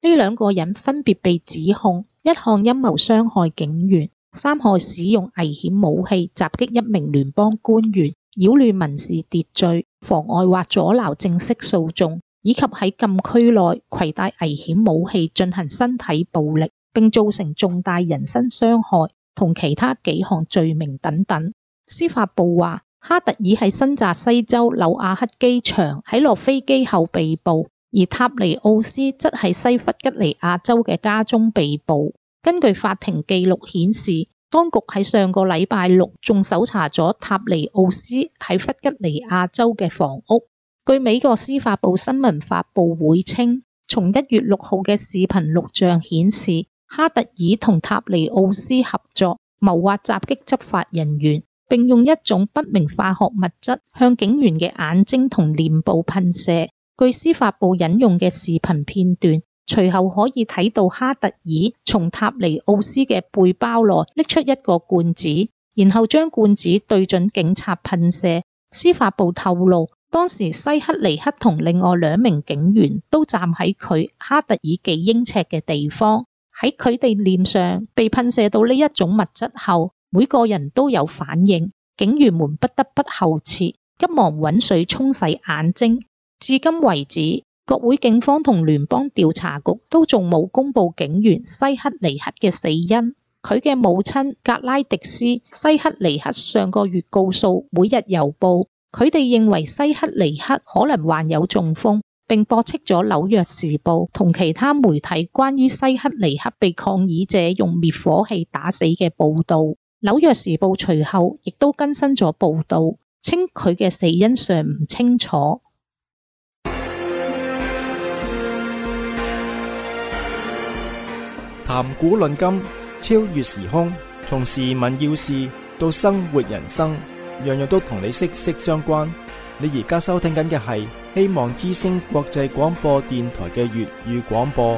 Speaker 5: 呢兩個人分別被指控：一項陰謀傷害警員，3項使用危險武器襲擊一名聯邦官員，擾亂民事秩序，妨礙或阻撓正式訴訟，以及喺禁區內攜帶危險武器進行身體暴力，並造成重大人身傷害同其他幾項罪名等等。司法部話，哈特爾喺新澤西州紐瓦克機場喺落飛機後被捕，而塔尼奧斯則喺西弗吉尼亞州嘅家中被捕。根據法庭記錄顯示，當局喺上個禮拜六仲搜查咗塔尼奧斯喺弗吉尼亞州嘅房屋。據美國司法部新聞發佈會稱，從1月6號嘅視頻錄像顯示，哈特爾同塔尼奧斯合作謀劃襲擊執法人員，並用一種不明化學物質向警員嘅眼睛同臉部噴射。據司法部引用嘅視頻片段，隨後可以睇到哈特爾從塔尼奧斯嘅背包內拎出一個罐子，然後將罐子對準警察噴射。司法部透露，當時西克尼克同另外2名警員都站喺佢哈特爾幾英尺嘅地方，喺佢哋臉上被噴射到呢一種物質後，每個人都有反應，警員們不得不後撤，急忙揾水沖洗眼睛。至今為止，國會警方同聯邦調查局都仲冇公布警員西克尼克嘅死因。佢嘅母親格拉迪斯·西克尼克上個月告訴每日郵報，佢哋認為西克尼克可能患有中風，並駁斥咗紐約時報同其他媒體關於西克尼克被抗議者用滅火器打死嘅報導。紐約時報隨後亦都更新咗報導，稱佢嘅死因尚唔清楚。
Speaker 1: 談古論今，超越時空，從時聞要事到生活人生，樣樣都同你息息相關。你而家收聽緊嘅係希望之聲國際廣播電台嘅粵語廣播。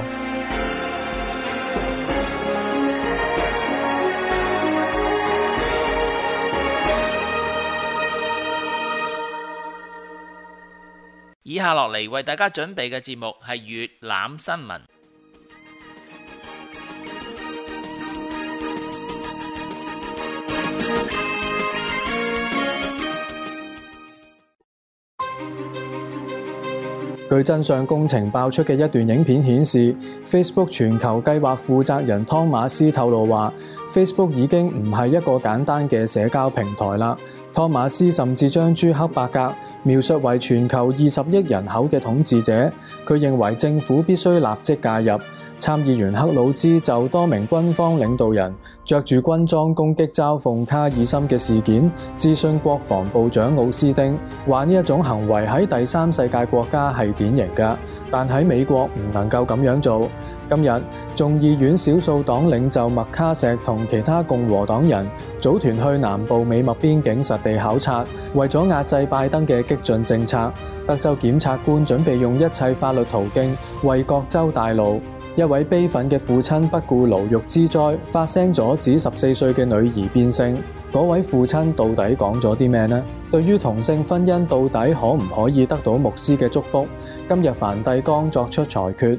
Speaker 6: 以下落嚟為大家準備嘅節目係粵覽新聞。
Speaker 7: 據真相工程爆出嘅一段影片顯示， Facebook 全球計劃負責人湯馬斯透露話， Facebook 已經唔係一個簡單嘅社交平台啦。湯馬斯甚至將朱克伯格描述為全球20億人口嘅統治者，佢認為政府必須立即介入。參議員克魯茲就多名軍方領導人着住軍裝攻擊嘲諷卡爾森嘅事件諮詢國防部長奧斯丁，話呢一種行為喺第三世界國家係典型㗎，但喺美國唔能夠咁樣做。今日眾議院少數黨領袖麥卡錫同其他共和黨人組團去南部美墨邊境實地考察，為咗壓制拜登嘅激進政策，德州檢察官準備用一切法律途徑為各州帶路。一位悲憤嘅父親不顧牢獄之災，發聲阻止14歲嘅女兒變性。嗰位父親到底講咗啲咩呢？對於同性婚姻到底可唔可以得到牧師嘅祝福？今日梵蒂岡作出裁決。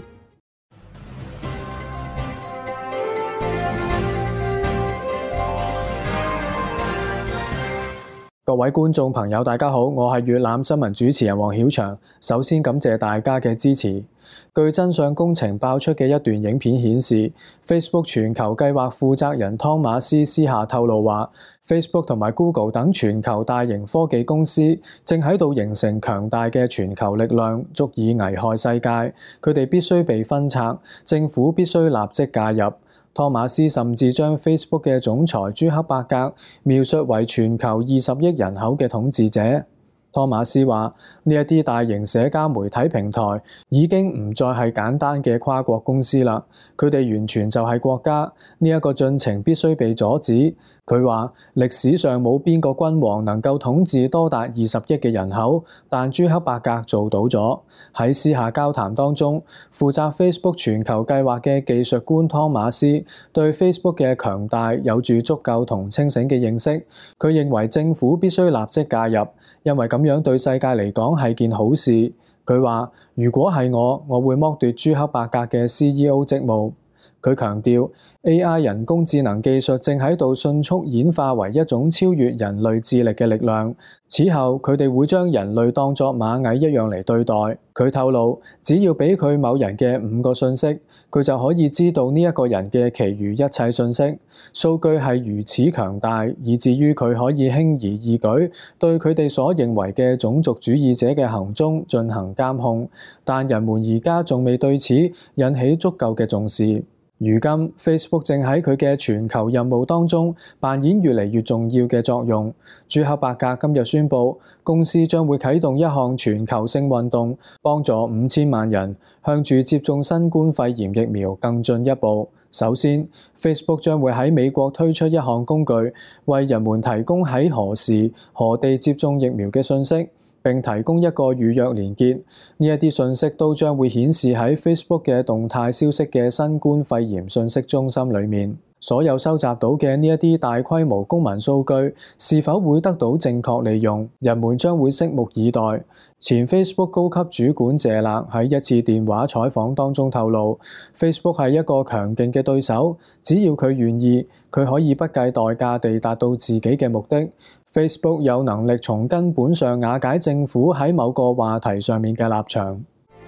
Speaker 7: 各位觀眾朋友，大家好，我係粵覽新聞主持人黃曉翔。首先感謝大家嘅支持。據真相工程爆出嘅一段影片顯示， Facebook 全球計劃負責人湯馬斯私下透露話， Facebook 同埋 Google 等全球大型科技公司正喺度形成強大嘅全球力量，足以危害世界。佢哋必須被分拆，政府必須立即介入。湯馬斯甚至將 Facebook 嘅總裁朱克伯格描述為全球20億人口嘅統治者。湯馬斯話：呢一啲大型社交媒體平台已經唔再係簡單嘅跨國公司啦，佢哋完全就係國家，呢一個進程必須被阻止。佢話歷史上冇邊個君王能夠統治多達20億嘅人口，但朱克伯格做到咗。喺私下交談當中，負責 Facebook 全球計劃嘅技術官湯馬斯對 Facebook 嘅強大有住足夠同清醒嘅認識。佢認為政府必須立即介入，因為咁樣對世界嚟講係件好事。 佢話：如果係我會剝奪朱克伯格嘅 CEO 職務。佢強調 AI 人工智能技術正喺度迅速演化為一種超越人類智力嘅力量。此後佢哋會將人類當作螞蟻一樣嚟對待。佢透露，只要俾佢某人嘅5個信息，佢就可以知道呢一個人嘅其餘一切信息。數據係如此強大，以至於佢可以輕而易舉對佢哋所認為嘅種族主義者嘅行蹤進行監控。但人們而家仲未對此引起足夠嘅重視。如今 Facebook 正喺佢嘅全球任務當中扮演越嚟越重要嘅作用。朱克伯格今日宣布，公司將會啟動一項全球性運動，幫助5000萬人向住接種新冠肺炎疫苗更進一步。首先 Facebook 將會喺美國推出一項工具，為人們提供喺何時何地接種疫苗嘅信息，並提供一個預約連結。呢一啲信息都將會顯示喺 Facebook 嘅動態消息嘅新冠肺炎信息中心裏面。所有收集到嘅呢一啲大規模公民數據是否會得到正確利用，人們將會拭目以待。前 Facebook 高級主管謝勒喺一次電話採訪當中透露， Facebook 係一個強勁嘅對手，只要佢願意，佢可以不計代價地達到自己嘅目的。Facebook 有能力從根本上瓦解政府喺某個話題上面嘅立場。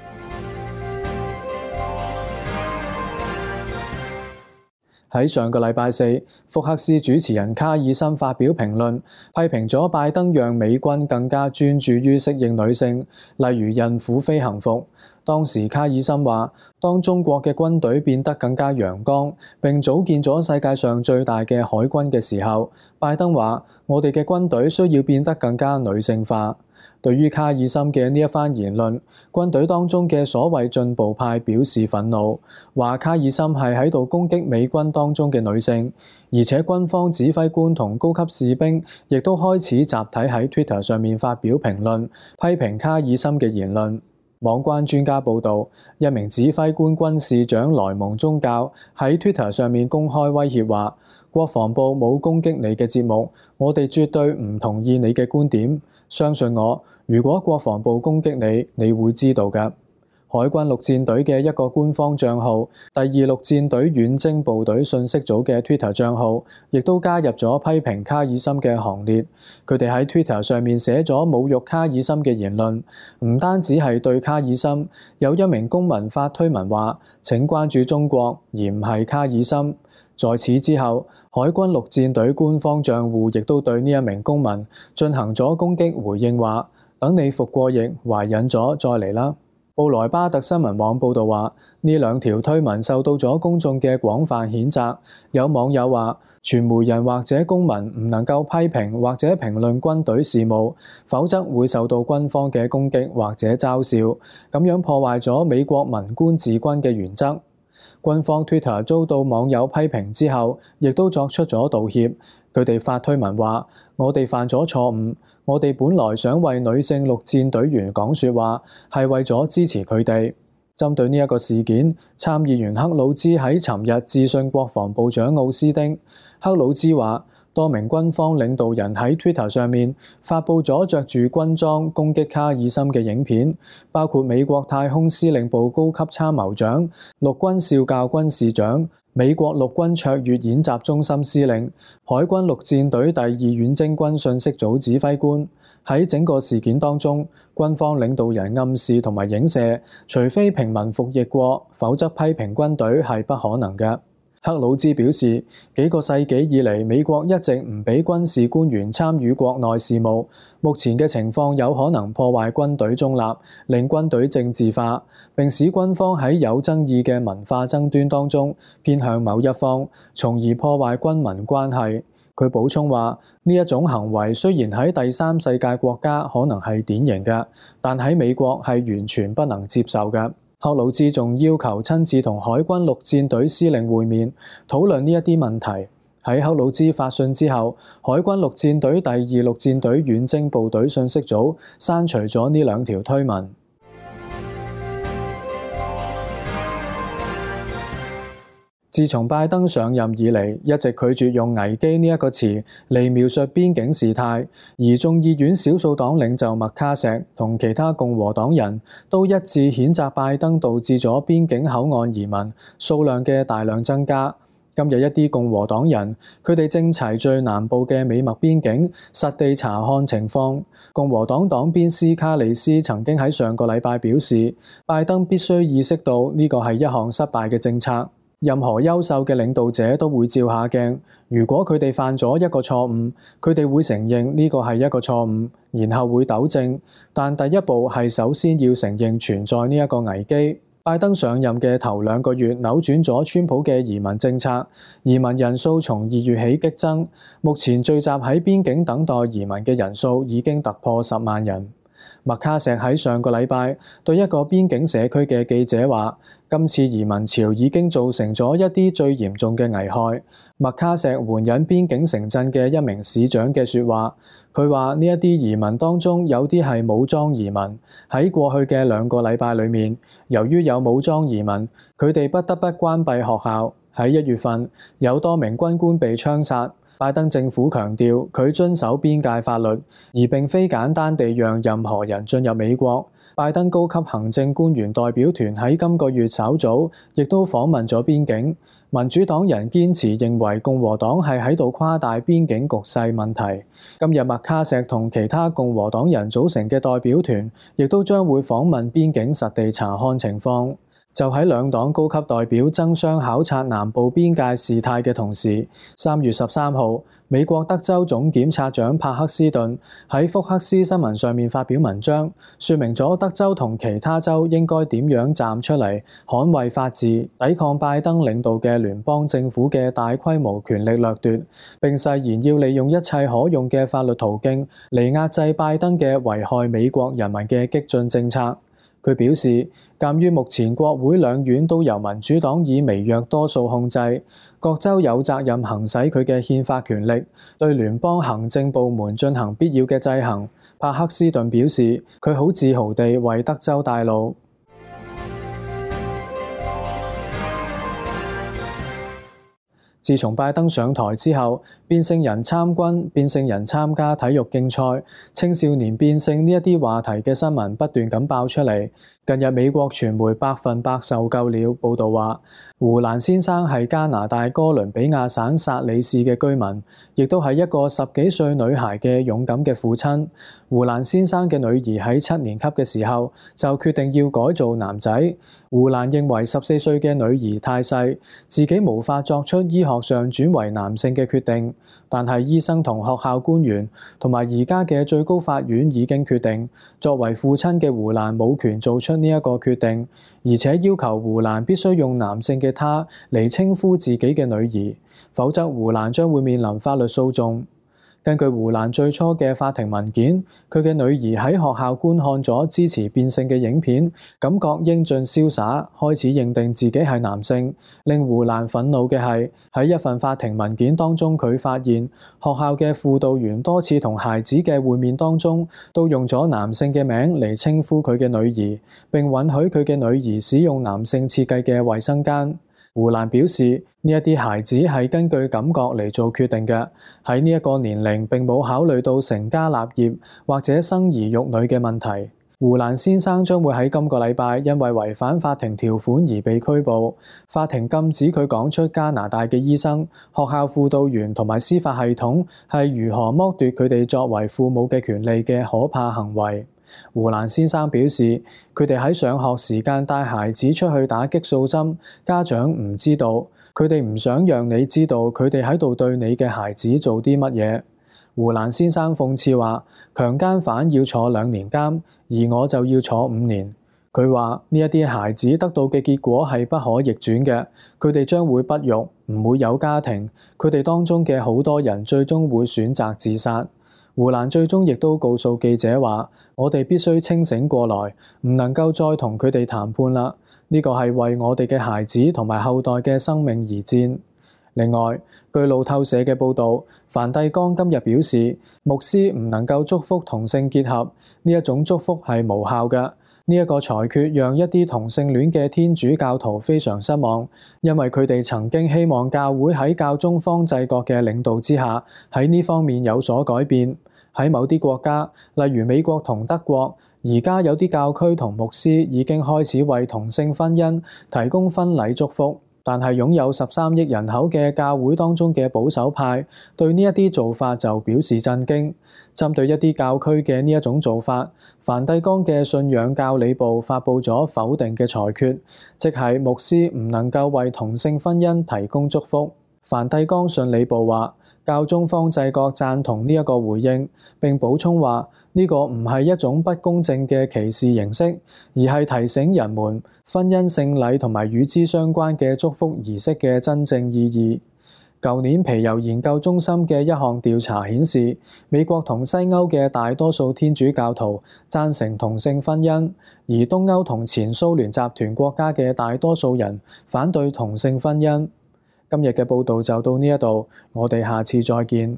Speaker 7: 喺上個禮拜四，福克斯主持人卡爾森發表評論，批評咗拜登讓美軍更加專注於適應女性，例如孕婦飛行服。當時卡爾森話，當中國嘅軍隊變得更加陽光，並組建咗世界上最大嘅海軍嘅時候，拜登話，我哋嘅軍隊需要變得更加女性化。對於卡爾森嘅呢一番言論，軍隊當中嘅所謂進步派表示憤怒，話卡爾森係喺度攻擊美軍當中嘅女性，而且軍方指揮官同高級士兵亦都開始集體喺 Twitter 上面發表評論，批評卡爾森嘅言論。網關專家報導，一名指揮官軍事長萊蒙宗教喺 Twitter 上面公開威脅話，國防部冇攻擊你嘅節目，我哋絕對唔同意你嘅觀點。相信我，如果國防部攻擊你，你會知道㗎。海軍陸戰隊嘅一個官方帳號，第2陸戰隊遠征部隊信息組嘅 Twitter 帳號，亦都加入咗批評卡爾森嘅行列。佢哋喺 Twitter 上面寫咗侮辱卡爾森嘅言論，唔單止係對卡爾森，有一名公民發推文話：請關注中國，而唔係卡爾森。在此之後，海軍陸戰隊官方帳戶亦都對呢一名公民進行咗攻擊，回應話：等你服過役、懷孕咗再嚟啦。布萊巴特新聞網報導話，呢2條推文受到咗公眾嘅廣泛譴責。有網友話，傳媒人或者公民唔能夠批評或者評論軍隊事務，否則會受到軍方嘅攻擊或者嘲笑，咁樣破壞咗美國文官治軍嘅原則。軍方 Twitter 遭到網友批評之後，亦都作出咗道歉。佢哋發推文話：我哋犯咗錯誤，我哋本來想為女性陸戰隊員講說話，係為咗支持佢哋。針對呢一個事件，參議員克魯茲喺尋日致信國防部長奧斯丁。克魯茲話：多名軍方領導人喺 Twitter 上面發布咗着住軍裝攻擊卡爾森嘅影片，包括美國太空司令部高級參謀長、陸軍少校軍事長、美國陸軍卓越演習中心司令、海軍陸戰隊第2遠征軍信息組指揮官。喺整個事件當中，軍方領導人暗示同埋影射，除非平民服役過，否則批評軍隊係不可能嘅。克魯茲表示，幾個世紀以嚟，美國一直唔俾軍事官員參與國內事務。目前嘅情況有可能破壞軍隊中立，令軍隊政治化，並使軍方喺有爭議嘅文化爭端當中偏向某一方，從而破壞軍民關係。佢補充話，呢一種行為雖然喺第3世界國家可能係典型嘅，但喺美國係完全不能接受嘅。克魯茲仲要求親自同海軍陸戰隊司令會面，討論呢一啲問題。喺克魯茲發信之後，海軍陸戰隊第2陸戰隊遠征部隊信息組刪除咗呢2條推文。 自從拜登上任以嚟，一直拒絕用危機呢一個詞嚟描述邊境事態，而眾議院少數黨領袖麥卡錫同其他共和黨人都一致譴責拜登導致咗邊境口岸移民數量嘅大量增加。今日一啲共和黨人，佢哋正齊聚南部嘅美墨邊境，實地查看情況。共和黨黨鞭斯卡利斯曾經喺上個禮拜表示，拜登必須意識到呢個係一項失敗嘅政策。任何優秀嘅領導者都會照下鏡，如果佢哋犯咗一個錯誤，佢哋會承認呢個係一個錯誤，然後會糾正。但第一步係首先要承認存在呢一個危機。拜登上任嘅頭2個月扭轉咗川普嘅移民政策，移民人數從2月起激增，目前聚集喺邊境等待移民嘅人數已經突破10萬人。麥卡錫喺上個禮拜對一個邊境社區嘅記者話，今次移民潮已經造成咗一啲最嚴重嘅危害。麥卡錫援引邊境城鎮嘅一名市長嘅說話，佢話呢一啲移民當中有啲係武裝移民，喺過去嘅2個禮拜裏面，由於有武裝移民，佢哋不得不關閉學校。喺1月份，有多名軍官被槍殺。拜登政府強調佢遵守邊界法律，而並非簡單地讓任何人進入美國。拜登高級行政官員代表團喺今個月稍早亦都訪問咗邊境。民主黨人堅持認為共和黨係喺度誇大邊境局勢問題。今日麥卡錫同其他共和黨人組成嘅代表團亦都將會訪問邊境，實地查看情況。就喺兩黨高級代表爭相考察南部邊界事態嘅同時，3月13號，美國德州總檢察長帕克斯頓喺福克斯新聞上面發表文章，說明咗德州同其他州應該點樣站出嚟捍衛法治，抵抗拜登領導嘅聯邦政府嘅大規模權力掠奪，並誓言要利用一切可用嘅法律途徑嚟壓制拜登嘅危害美國人民嘅激進政策。佢表示，鑑於目前國會兩院都由民主黨以微弱多數控制，各州有責任行使佢嘅憲法權力，對聯邦行政部門進行必要嘅制衡。帕克斯頓表示，佢好自豪地為德州帶路。自從拜登上台之後，變性人參軍、變性人參加體育競賽、青少年變性呢一啲話題嘅新聞不斷咁爆出嚟。近日美國傳媒100%受夠了，報導話胡蘭先生係加拿大哥倫比亞省薩里市嘅居民，亦都係一個10幾歲女孩嘅勇敢嘅父親。胡蘭先生嘅女兒喺7年級嘅時候就決定要改做男仔。胡蘭認為14歲嘅女兒太細，自己無法作出醫學上轉為男性嘅決定，但係醫生同學校官員同埋而家嘅最高法院已經決定，作為父親嘅胡蘭冇權做出呢一個決定，而且要求胡蘭必須用男性嘅他嚟稱呼自己嘅女兒，否則胡蘭將會面臨法律訴訟。根據胡蘭最初嘅法庭文件，佢嘅女兒喺學校觀看咗支持變性嘅影片，感覺英俊瀟灑，開始認定自己係男性。令胡蘭憤怒嘅係，喺一份法庭文件當中，佢發現學校嘅輔導員多次同孩子嘅會面當中，都用咗男性嘅名嚟稱呼佢嘅女兒，並允許佢嘅女兒使用男性設計嘅衛生間。胡蘭表示，呢一啲孩子係根據感覺嚟做決定嘅，喺呢一個年齡並冇考慮到成家立業或者生兒育女嘅問題。胡蘭先生將會喺今個禮拜因為違反法庭條款而被拘捕。法庭禁止佢講出加拿大嘅醫生、學校輔導員同埋司法系統係如何剝奪佢哋作為父母嘅權利嘅可怕行為。胡蘭先生表示，佢哋喺上學時間帶孩子出去打激素針，家長唔知道，佢哋唔想讓你知道佢哋喺度對你嘅孩子做啲乜嘢。胡蘭先生諷刺話，強姦犯要坐2年監，而我就要坐5年。佢話呢一啲孩子得到嘅結果係不可逆轉嘅，佢哋將會不育，唔會有家庭，佢哋當中嘅好多人最終會選擇自殺。胡蘭最終亦都告訴記者話，我哋必須清醒過來，唔能夠再同佢哋談判啦。呢個係為我哋嘅孩子同埋後代嘅生命而戰。另外，據路透社嘅報導，梵蒂岡今日表示，牧師唔能夠祝福同性結合，呢一種祝福係無效嘅。 呢一個裁決讓一啲同性戀嘅天主教徒非常失望，因為佢哋曾經希望教會喺教宗方濟各嘅領導之下喺呢方面有所改變。喺某啲國家，例如美國同德國，而家有啲教區同牧師已經開始為同性婚姻提供婚禮祝福。但係擁有13億人口嘅教會當中嘅保守派對呢一啲做法就表示震驚。針對一啲教區嘅呢一種做法，梵蒂岡嘅信仰教理部發布咗否定嘅裁決，即係牧師唔能夠為同性婚姻提供祝福。梵蒂岡信理部話，教宗方濟各贊同呢一個回應，並補充話呢個唔係一種不公正嘅歧視形式，而係提醒人們婚姻聖禮同埋與之相關嘅祝福儀式嘅真正意義。舊年皮尤研究中心嘅一項調查顯示，美國同西歐嘅大多數天主教徒贊成同性婚姻，而東歐同前蘇聯集團國家嘅大多數人反對同性婚姻。今日嘅報導就到呢一度，我哋下次再見。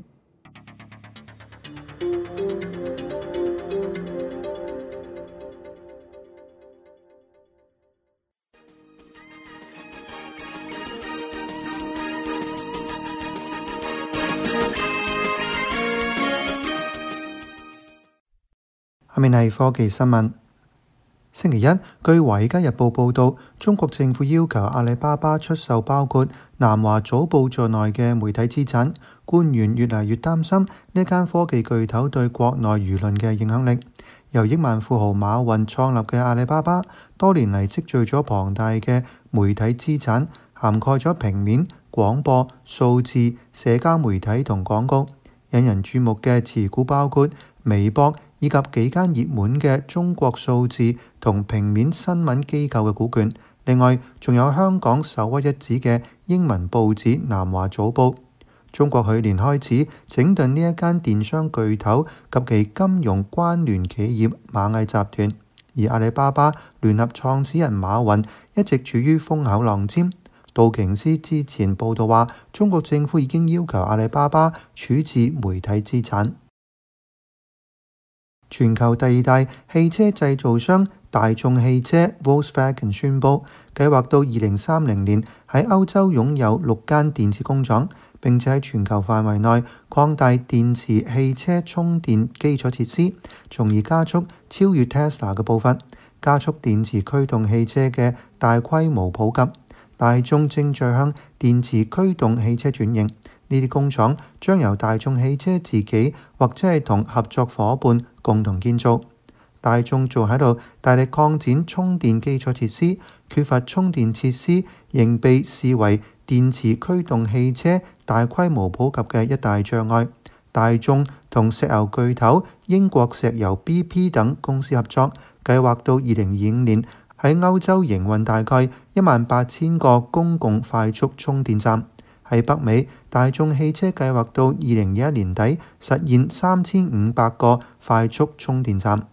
Speaker 8: 下面係科技新聞。星期一，據《華爾街日報》報導，中國政府要求阿里巴巴出售包括南華早報在內嘅媒體資產。官員越嚟越擔心呢間科技巨頭對國內輿論嘅影響力。由億萬富豪馬雲創立嘅阿里巴巴，多年嚟積聚咗龐大嘅媒體資產，涵蓋咗平面、廣播、數字、社交媒體同廣告。引人注目嘅持股包括微博，以及幾間熱門嘅中國數字同平面新聞機構嘅股權，另外仲有香港首屈一指嘅英文報紙南華早報。中國去年開始整頓呢一間電商巨頭及其金融關聯企業螞蟻集團，而阿里巴巴聯合創始人馬雲一直處於風口浪尖。道瓊斯之前報道話，中國政府已經要求阿里巴巴處置媒體資產。全球第二大汽車製造商大眾汽車 Volkswagen 宣布，計劃到2030年喺歐洲擁有6間電池工廠，並且喺全球範圍內擴大電池汽車充電基礎設施，從而加速超越 Tesla 嘅步伐，加速電池驅動汽車嘅大規模普及。大眾正在向電池驅動汽車轉型。呢啲工廠將由大眾汽車自己或者係同合作夥伴共同建造。大眾仲喺度大力擴展充電基礎設施，缺乏充電設施仍被視為電池驅動汽車大規模普及嘅一大障礙。大眾同石油巨頭英國石油 BP 等公司合作，計劃到2025年喺歐洲營運大概18000個公共快速充電站。喺北美，大眾汽車計劃到2021年底實現3500個快速充電站。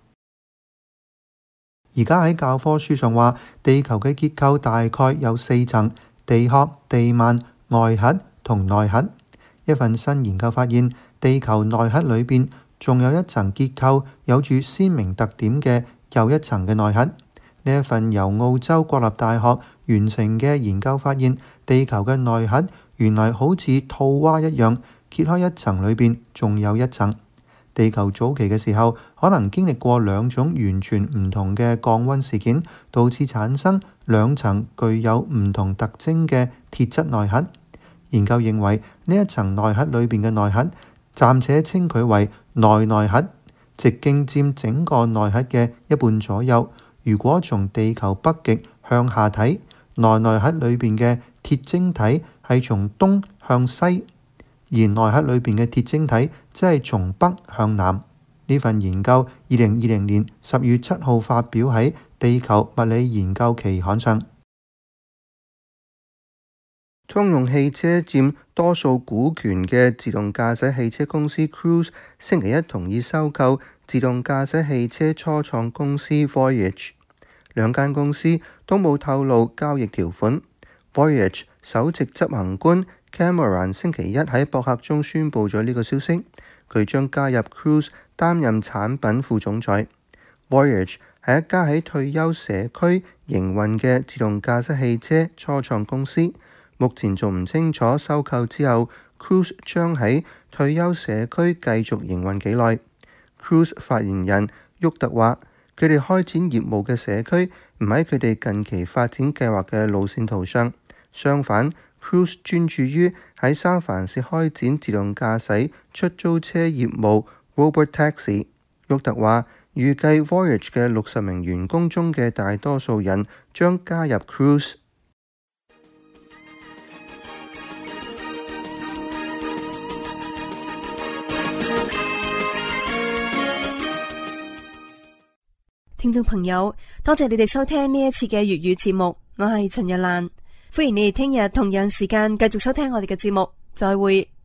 Speaker 8: 而家喺教科書上話，地球嘅結構大概有4層：地殼、地幔、外核同內核。一份新研究發現，地球內核裏邊仲有一層結構有住鮮明特點嘅又一層嘅內核。呢一份由澳洲國立大學完成嘅研究發現，地球嘅內核原來好似套娃一樣，揭開一層裏邊仲有一層。地球早期嘅時候，可能經歷過2種完全唔同嘅降溫事件，導致產生2層具有唔同特徵嘅鐵質內核。研究認為呢一層內核裏邊嘅內核，暫且稱佢為內核，直徑佔整個內核嘅1半左右。如果從地球北極向下睇，內核裏邊嘅鐵晶體係從東向西，而內核裏邊嘅鐵晶體即係從北向南。呢份研究2020年10月7號發表喺《地球物理研究》期刊上。通用汽車佔多數股權嘅自動駕駛汽車公司 Cruise 星期一同意收購自動駕駛汽車初創公司 Voyage。2間公司都冇透露交易條款。Voyage 首席執行官 Cameron 星期一喺博客中宣布咗呢個消息，佢將加入 Cruise 擔任產品副總裁。Voyage 喺係一家喺退休社區營運嘅自動駕駛汽車初創公司。目前仲唔清楚收購之後 Cruise 將喺退休社區繼續營運幾耐。Cruise 發言人沃特話：佢哋開展業務嘅社區唔喺佢哋近期發展計劃嘅路線圖上，相反 Cruise 專注於喺三藩市開展自動駕駛出租車業務 Robotaxi。沃特話：預計 Voyage 嘅60名員工中嘅大多數人將加入 Cruise。
Speaker 2: 聽眾朋友，多謝你哋收聽呢一次嘅粵語節目，我係陳若蘭，歡迎你哋聽日同樣時間繼續收聽我哋嘅節目，再會。